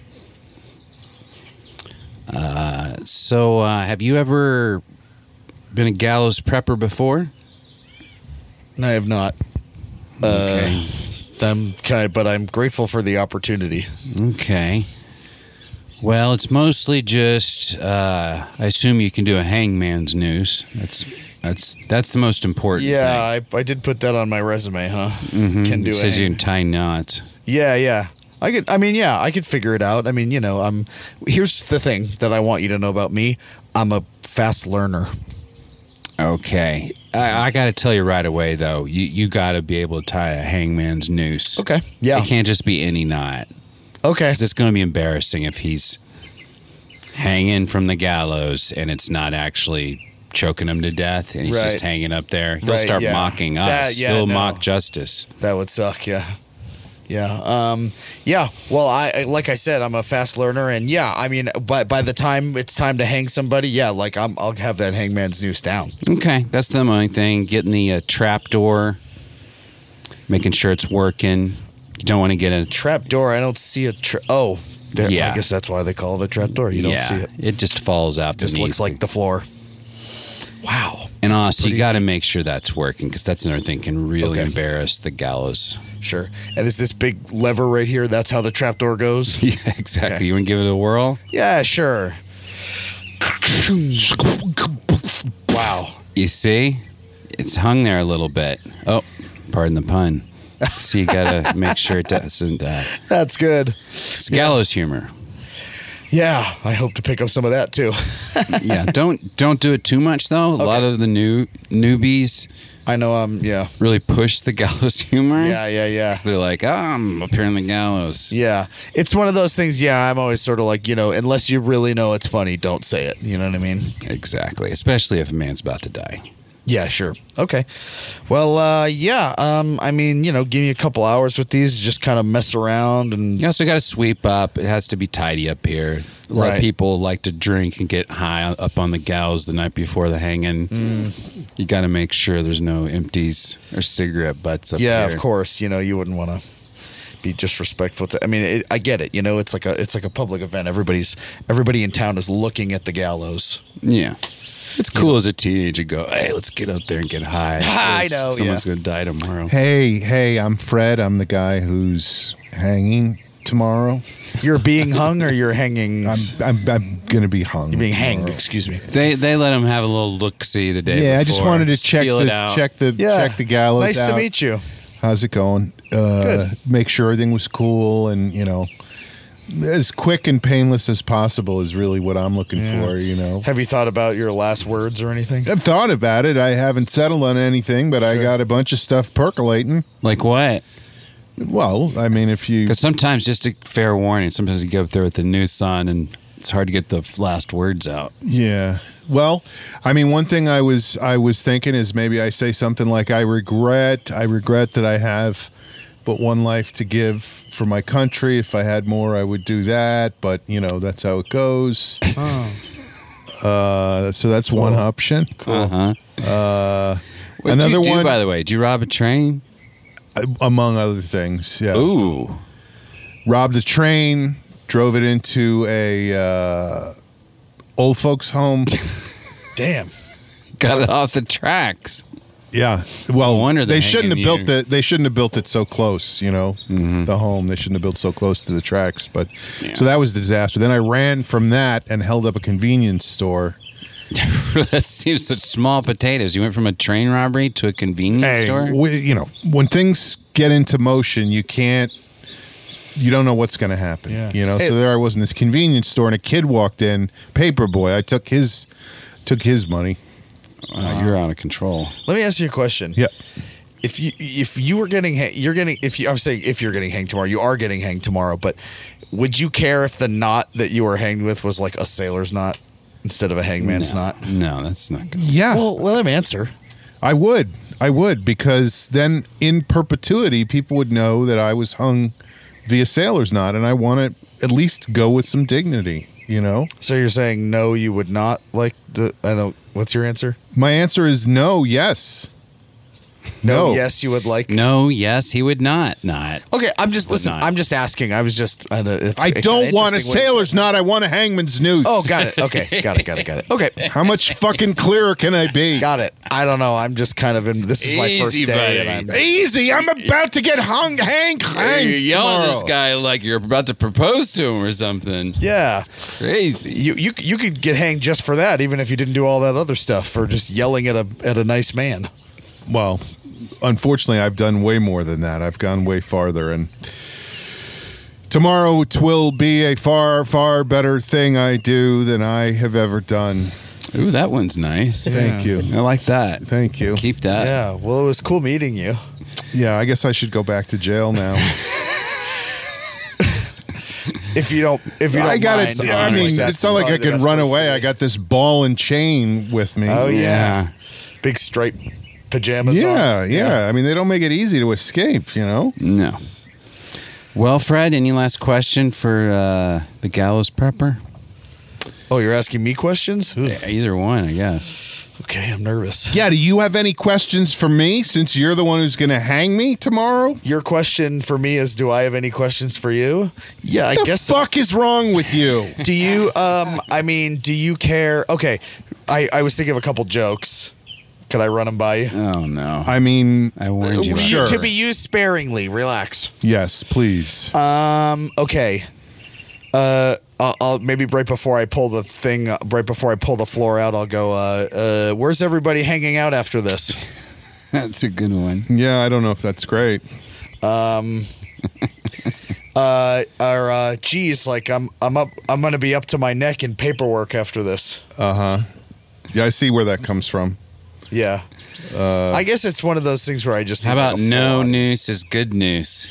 Uh, so, uh, have you ever been a gallows prepper before? I have not. Okay. Uh, I'm kind of, but I'm grateful for the opportunity. Okay. Well, it's mostly just. Uh, I assume you can do a hangman's noose. That's that's that's the most important. Yeah, I, I did put that on my resume, huh? thing. Can do it it. says you can tie knots. Yeah, yeah. I could. I mean, yeah, I could figure it out. I mean, you know, I'm. Here's the thing that I want you to know about me. I'm a fast learner. Okay. I, I got to tell you right away, though. You you got to be able to tie a hangman's noose. Okay. Yeah. It can't just be any knot. Okay. 'Cause it's going to be embarrassing if he's hanging from the gallows and it's not actually choking him to death and he's Right. just hanging up there. He'll Right, start yeah. mocking us. That- yeah, He'll no. mock justice. That would suck. Yeah. Yeah. Um, yeah. Well, I I- like I said, I'm a fast learner, and yeah, I mean, by by the time it's time to hang somebody, yeah, like I'm, I'll have that hangman's noose down. Okay, that's the only thing. Getting the uh, trap door, making sure it's working. You don't want to get a Trap door. I don't see a. Tra- oh, there, Yeah. I guess that's why they call it a trap door. You don't yeah, see it. It just falls out. It just beneath. looks like the floor. Wow. And That's honestly, you pretty- got to make sure that's working because that's another thing can really Okay. embarrass the gallows. Sure. And is this big lever right here? That's how the trap door goes. Yeah, exactly. Okay. You want to give it a whirl? Yeah. Sure. Wow. You see, it's hung there a little bit. Oh, pardon the pun. So you got to make sure it doesn't. Uh, That's good. it's gallows humor. Yeah. I hope to pick up some of that too. Yeah, don't don't do it too much though. A lot of the new newbies I know. Um. Yeah. really push the gallows humor. Yeah. Yeah. Yeah. 'Cause they're like, oh, I'm up here in the gallows. Yeah, it's one of those things. Yeah, I'm always sort of like, you know, unless you really know it's funny, don't say it. You know what I mean? Exactly, especially if a man's about to die. Yeah, sure. Okay. Well, uh, yeah. Um, I mean, you know, give me a couple hours with these, just kind of mess around and You also got to sweep up. It has to be tidy up here. A lot Right. of people like to drink and get high up on the gallows the night before the hanging. Mm. You got to make sure there's no empties or cigarette butts up yeah, here. of course. You know, you wouldn't want to be disrespectful to. I mean, it, I get it. You know, it's like a it's like a public event. Everybody's everybody in town is looking at the gallows. Yeah. It's cool as a teenager to go, hey, let's get up there and get high. I Or know, Someone's yeah. going to die tomorrow. Hey, hey, I'm Fred. I'm the guy who's hanging tomorrow. You're being hung or you're hanging. I'm I'm, I'm gonna be hung. you're being hanged. tomorrow. Excuse me. They they let him have a little look-see the day Yeah, before. I just wanted to Just check feel it the out. check the Yeah. check the gallows Nice out. to meet you. How's it going? Uh, Good. Make sure everything was cool and, you know, as quick and painless as possible is really what I'm looking Yeah. for, you know. Have you thought about your last words or anything? I've thought about it. I haven't settled on anything, but I Sure. got a bunch of stuff percolating. Like what? Well, I mean, if you... Because sometimes, just a fair warning, sometimes you go up there with the noose on and it's hard to get the last words out. Yeah. Well, I mean, one thing I was I was thinking is maybe I say something like, I regret, I regret that I have but one life to give for my country. If I had more, I would do that. But, you know, that's how it goes. Oh. Uh, so that's one option. Uh-huh. Uh, What'd another you do, one, by the way? Did you rob a train? among other things. Yeah. Ooh. Robbed a train, drove it into a uh, old folks' home. Damn. Got it off the tracks. Yeah. Well, No wonder they're they shouldn't have hanging built you. it. They shouldn't have built it so close. You know, Mm-hmm. the home. They shouldn't have built so close to the tracks. But so that was a disaster. Then I ran from that and held up a convenience store. That seems such small potatoes. You went from a train robbery to a convenience Hey, store? we, you know, when things get into motion, you can't. You don't know what's going to happen. Yeah. You know. Hey- So there I was in this convenience store, and a kid walked in, paper boy. I took his, took his money. Wow, you're out of control. Let me ask you a question. Yep. If you if you were getting ha- you're getting if you I'm saying if you're getting hanged tomorrow, you are getting hanged tomorrow. But would you care if the knot that you were hanged with was like a sailor's knot instead of a hangman's no. knot? No, that's not good. Yeah. Well, let him answer. I would. I would, because then in perpetuity, people would know that I was hung via sailor's knot, and I want to at least go with some dignity, you know? So you're saying no, you would not like the. I don't. What's your answer? My answer is no, yes. No. Yes, you would like. No, yes, he would not. Not. Okay, I'm just Would listen. not. I'm just asking. I was just. I, know, it's, I it's don't kinda want a interesting what you sailor's said. knot. I want a hangman's noose. Oh, got it. Okay, got it. Got it. Got it. Okay, How much fucking clearer can I be? got it. I don't know. I'm just kind of in. This is my first Easy, day, buddy. and I'm. Easy. I'm about to get hung, hanged, hanged You're yelling at tomorrow. this guy like you're about to propose to him or something. Yeah, Crazy. you you you could get hanged just for that, even if you didn't do all that other stuff for just yelling at a at a nice man. Well, unfortunately, I've done way more than that. I've gone way farther, and tomorrow it will be a far, far better thing I do than I have ever done. Ooh, that one's nice. Thank you. I like that. Thank you. Keep that. Yeah. Well, it was cool meeting you. Yeah, I guess I should go back to jail now. If you don't, if you don't I got mind, it. it I seems mean, that's it's not like I probably the can best run place to away. be. I got this ball and chain with me. Oh yeah, Yeah. big striped pajamas. yeah, on. yeah. I mean, they don't make it easy to escape, you know? No. Well, Fred, any last question for uh, the gallows prepper? Oh, you're asking me questions? Ooh. Either one, I guess. Okay, I'm nervous. Yeah, do you have any questions for me since you're the one who's going to hang me tomorrow? Your question for me is, do I have any questions for you? Yeah, I the guess. so. fuck is wrong with you? Do you? Um, I mean, do you care? Okay, I I was thinking of a couple jokes. Could I run them by you? Oh, no. I mean, I warned you. You- Sure. To be used sparingly. Relax. yes, please. Um. Okay. Uh. I'll, I'll maybe right before I pull the thing, uh, right before I pull the floor out, I'll go. Uh. uh where's everybody hanging out after this? That's a good one. Yeah, I don't know if that's great. Um. uh. Or. Uh. Geez. Like I'm. I'm up. I'm gonna be up to my neck in paperwork after this. Uh huh. Yeah, I see where that comes from. Yeah. Uh, I guess it's one of those things where I just. How need, like, about a no full-on- noose is good noose?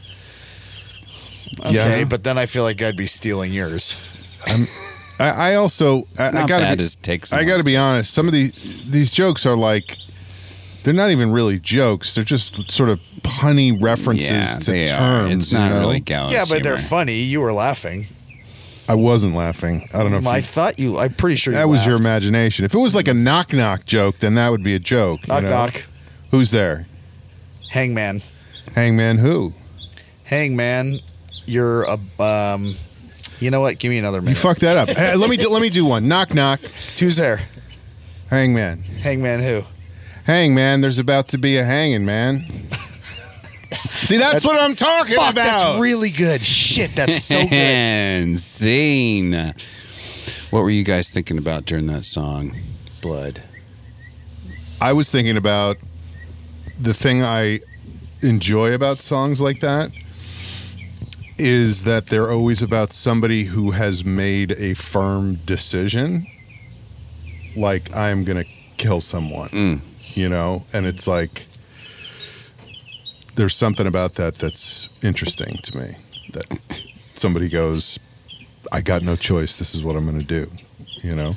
Okay, Yeah. but then I feel like I'd be stealing yours. I, I also, I, I not gotta bad be, as take I gotta someone's- be honest. Some of these these jokes are like, they're not even really jokes. They're just sort of punny references Yeah, to they terms. are. It's not you know? really gallows Yeah, but they're humor. funny. You were laughing. I wasn't laughing. I don't know. If I you- thought you. I'm pretty sure you that was your laughed. imagination. If it was like a knock knock joke, then that would be a joke. you Knock know? knock. Who's there? Hangman. Hangman who? Hangman. You're a. Um. You know what? Give me another You minute. fucked that up. Hey, let me do, let me do one. Knock knock. Who's there? Hangman. Hangman. Who? Hangman. There's about to be a hanging man. See, that's, That's- what I'm talking Fuck, about. that's really good. Shit, that's so good. And scene. What were you guys thinking about during that song, Blood? I was thinking about the thing I enjoy about songs like that is that they're always about somebody who has made a firm decision. Like, I'm going to kill someone, Mm. you know? And it's like, there's something about that that's interesting to me. That somebody goes, I got no choice. This is what I'm going to do, you know?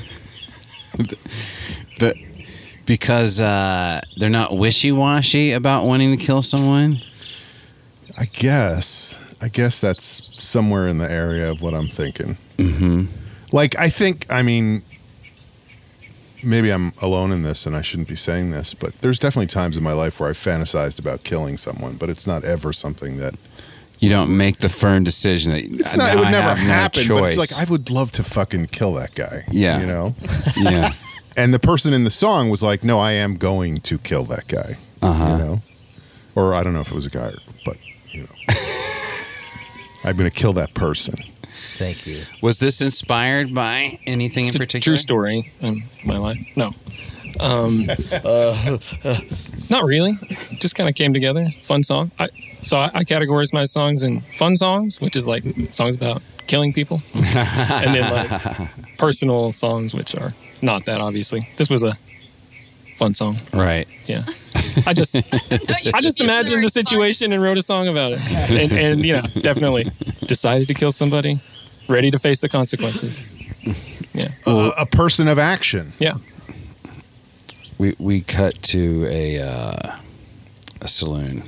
The, because uh, they're not wishy-washy about wanting to kill someone? I guess. I guess that's somewhere in the area of what I'm thinking. Mm-hmm. Like, I think, I mean, maybe I'm alone in this and I shouldn't be saying this, but there's definitely times in my life where I fantasized about killing someone, but it's not ever something that... You don't make the firm decision that It's not, now it would I never have no happen, but choice. it's like, I would love to fucking kill that guy. Yeah. You know? Yeah. And the person in the song was like, no, I am going to kill that guy. Uh-huh. You know? Or I don't know if it was a guy, but, you know. I'm going to kill that person. Thank you. Was this inspired by anything It's in a particular? true story in my life. No. Um, uh, not really. Just kind of came together. Fun song. I, so I, I categorize my songs in fun songs, which is like songs about killing people. And then like personal songs, which are not that, obviously. This was a fun song. Right. Yeah. I just I just imagined the situation and wrote a song about it. And, and, you know, definitely decided to kill somebody, ready to face the consequences. Yeah. Uh, a person of action. Yeah. We we cut to a uh, a saloon.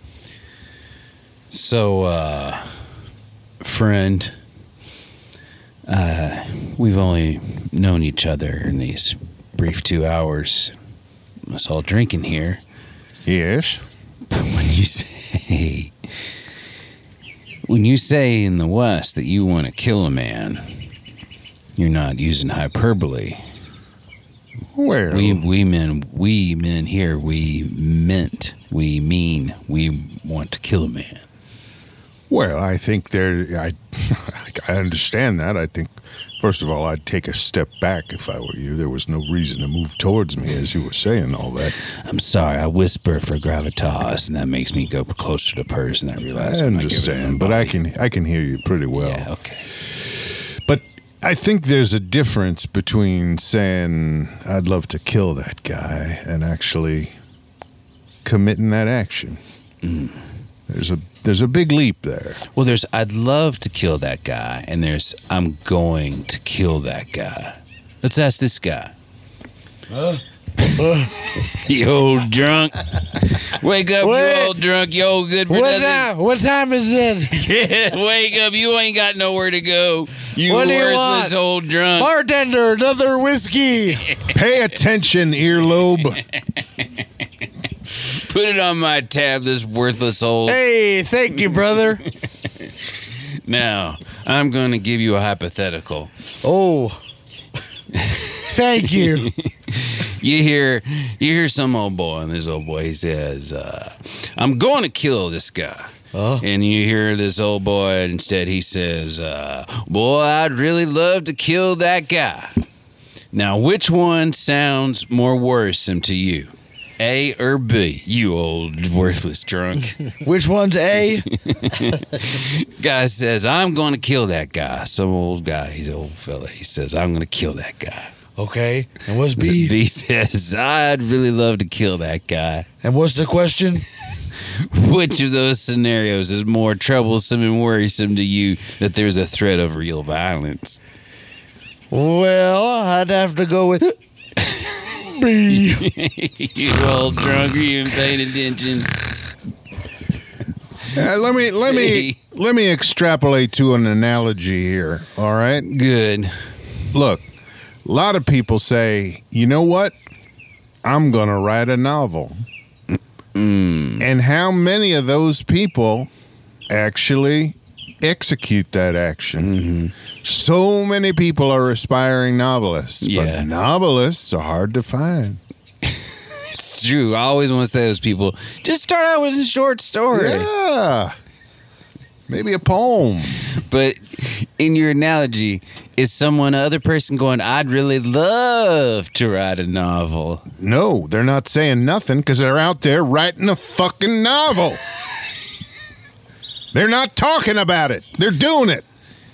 So, uh, friend, uh, we've only known each other in these brief two hours. Us all drinking here. Yes. But when you say, when you say in the West that you want to kill a man, you're not using hyperbole. Well, We we men we men here we meant we mean we want to kill a man. well, I think there. I I understand that. I think, first of all, I'd take a step back if I were you. There was no reason to move towards me as you were saying all that. I'm sorry, I whisper for gravitas, and that makes me go closer to person. I realize I when I give it understand, a but I body. can I can hear you pretty well. Yeah, okay. But I think there's a difference between saying I'd love to kill that guy and actually committing that action. Mm. There's a there's a big leap there. Well, there's I'd love to kill that guy, and there's I'm going to kill that guy. Let's ask this guy. Uh, uh, You old drunk. Wake up, What? you old drunk. You old good for What nothing. time? What time is it? Yeah, wake up. You ain't got nowhere to go. You What do you worthless want? old drunk. Bartender, another whiskey. Pay attention, earlobe. Put it on my tab, this worthless old. Hey, thank you, brother. Now, I'm going to give you a hypothetical. Oh, thank you. You hear you hear some old boy, and this old boy, he says, uh, I'm going to kill this guy. Uh. And you hear this old boy, instead he says, uh, boy, I'd really love to kill that guy. Now, which one sounds more worrisome to you? A or B, you old worthless drunk? Which one's A? Guy says, I'm going to kill that guy. Some old guy, he's an old fella. He says, I'm going to kill that guy. Okay. And what's B? B says, I'd really love to kill that guy. And what's the question? Which of those scenarios is more troublesome and worrisome to you that there's a threat of real violence? Well, I'd have to go with B. You old drunk, are you even paying attention? Uh, let me let me let me extrapolate to an analogy here. All right. Good. Look, a lot of people say, you know what? I'm going to write a novel. Mm. And how many of those people actually execute that action? Mm-hmm. So many people are aspiring novelists, Yeah. but novelists are hard to find. It's true. I always want to say to those people, just start out with a short story. Yeah. Maybe a poem. But in your analogy, is someone other person going, I'd really love to write a novel? No, they're not saying nothing because they're out there writing a fucking novel. They're not talking about it. They're doing it.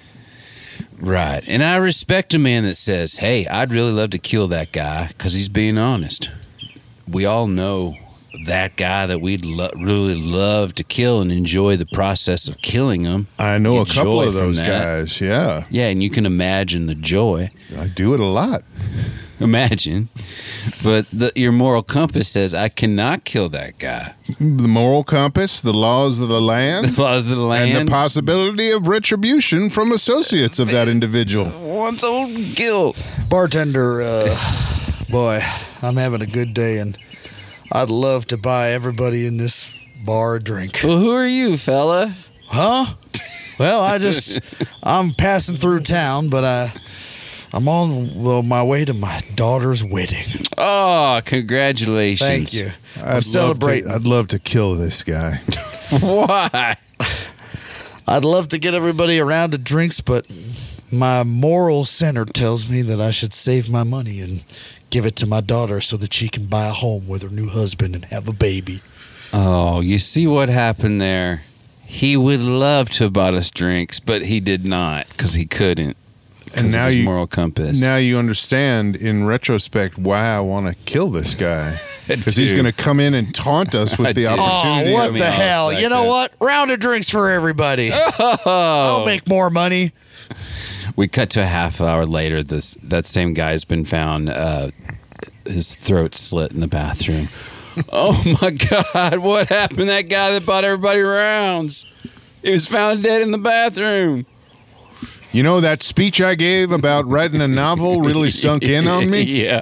Right. And I respect a man that says, hey, I'd really love to kill that guy because he's being honest. We all know that guy that we'd lo- really love to kill and enjoy the process of killing him. I know Get a couple joy of from those that. guys, yeah. Yeah, and you can imagine the joy. I do it a lot. Imagine. But the, your moral compass says, I cannot kill that guy. The moral compass, the laws of the land, The laws of the land. and the possibility of retribution from associates of that individual. One's own guilt. Bartender, uh, boy, I'm having a good day, and I'd love to buy everybody in this bar a drink. Well, who are you, fella? Huh? Well, I just, I'm passing through town, but I, I'm on well, my way to my daughter's wedding. Oh, congratulations. Thank you. I'm I'd celebrating. Love to, I'd love to kill this guy. Why? I'd love to get everybody around to drinks, but my moral center tells me that I should save my money and give it to my daughter so that she can buy a home with her new husband and have a baby. Oh, you see what happened there? He would love to have bought us drinks, but he did not because he couldn't. And now of his you moral compass. Now you understand in retrospect why I want to kill this guy. Because he's Dude. going to come in and taunt us with I the do. Oh, opportunity. what of- the I'll hell? second. You know what? Round of drinks for everybody. Oh. I'll make more money. We cut to a half hour later. This that same guy's been found, uh, his throat slit in the bathroom. Oh my God! What happened to that guy that bought everybody rounds? He was found dead in the bathroom. You know, that speech I gave about writing a novel really sunk in on me. Yeah.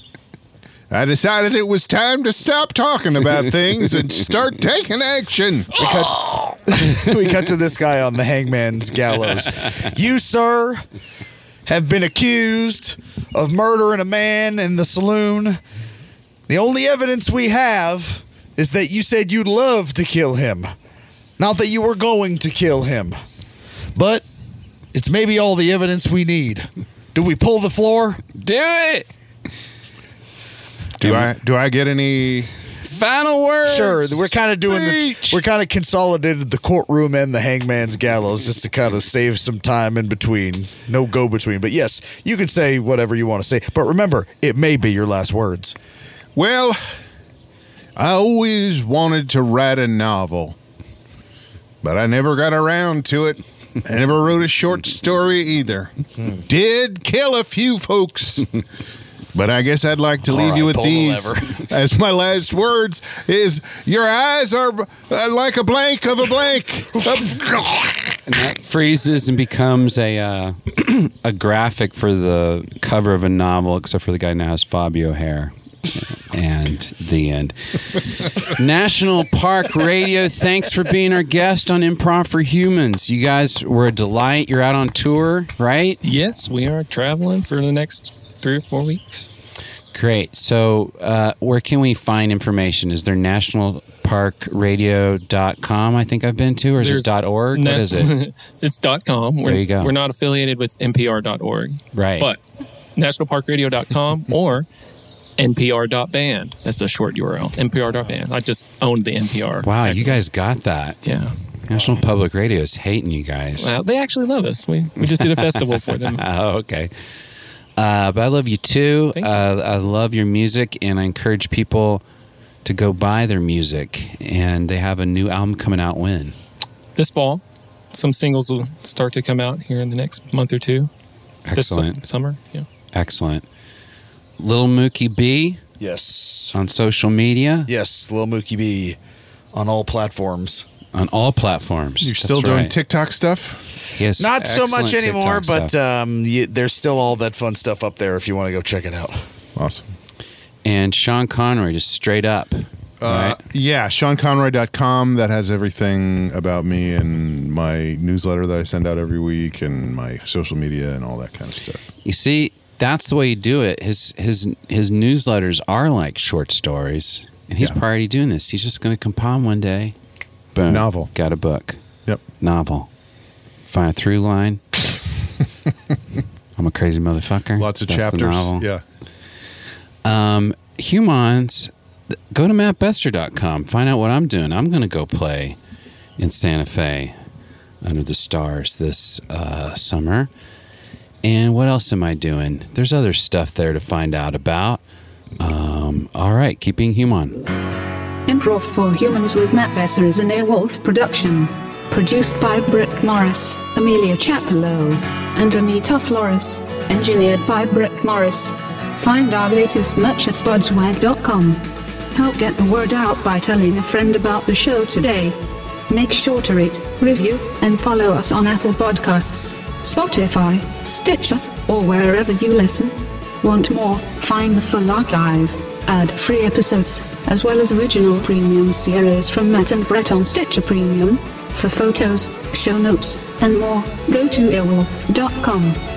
I decided it was time to stop talking about things and start taking action. We cut, we cut to this guy on the hangman's gallows. You, sir, have been accused of murdering a man in the saloon. The only evidence we have is that you said you'd love to kill him. Not that you were going to kill him. But it's maybe all the evidence we need. Do we pull the floor? Do it. Do I do I get any? Final words. Sure, we're kind of doing the Speech. we're kind of consolidated the courtroom and the hangman's gallows just to kind of save some time in between. No go between. But yes, you can say whatever you want to say. But remember, it may be your last words. Well, I always wanted to write a novel, but I never got around to it. I never wrote a short story either. Did kill a few folks. But I guess I'd like to leave right, you with pull the these lever. as my last words is your eyes are uh, like a blank of a blank. And that freezes and becomes a uh, a graphic for the cover of a novel, except for the guy now has Fabio hair. And the end. National Park Radio, thanks for being our guest on Improv for Humans. You guys were a delight. You're out on tour, right? Yes, we are traveling for the next three or four weeks. Great. So uh, where can we find information? Is there national park radio dot com I think I've been to, or is There's it dot .org? Na- What is it? It's .com. We're, There you go. We're not affiliated with N P R dot org. Right. But national park radio dot com or N P R dot band. That's a short U R L. N P R dot band. I just owned the N P R. Wow, you guys got that. Yeah. National Public Radio is hating you guys. Well, they actually love us. We we just did a festival for them. Oh, okay. Uh, but I love you too. Thank you. Uh, I love your music, and I encourage people to go buy their music. And they have a new album coming out when? This fall, some singles will start to come out here in the next month or two. This su- Excellent. summer, yeah. Excellent. Little Mookie B Yes. on social media, Yes, Lil Mookie B on all platforms. on all platforms. You're That's still doing right. TikTok stuff? Yes, Not so much excellent anymore, TikTok but stuff. um, you, there's still all that fun stuff up there if you want to go check it out. Awesome. and Sean Conroy, just straight up. Uh, right? yeah, sean conroy dot com. That has everything about me and my newsletter that I send out every week and my social media and all that kind of stuff. You see, that's the way you do it. His his his newsletters are like short stories, and he's Yeah. already doing this. He's just going to compile one day. Boom, Novel. got a book. Yep. novel. Find a through line. I'm a crazy motherfucker. Lots of That's the chapters. novel. Yeah. Um, Humans, go to matt besser dot com. Find out what I'm doing. I'm going to go play in Santa Fe under the stars this uh, summer. And what else am I doing? There's other stuff there to find out about. Um, all right, keep being human. Improv for Humans with Matt Besser is an Airwolf production. Produced by Britt Morris, Amelia Chapello, and Anita Flores. Engineered by Britt Morris. Find our latest merch at budswag dot com. Help get the word out by telling a friend about the show today. Make sure to rate, review, and follow us on Apple Podcasts, Spotify, Stitcher, or wherever you listen. Want more? Find the full archive, ad-free episodes, as well as original premium series from Matt and Brett on Stitcher Premium. For photos, show notes, and more, go to airwolf dot com.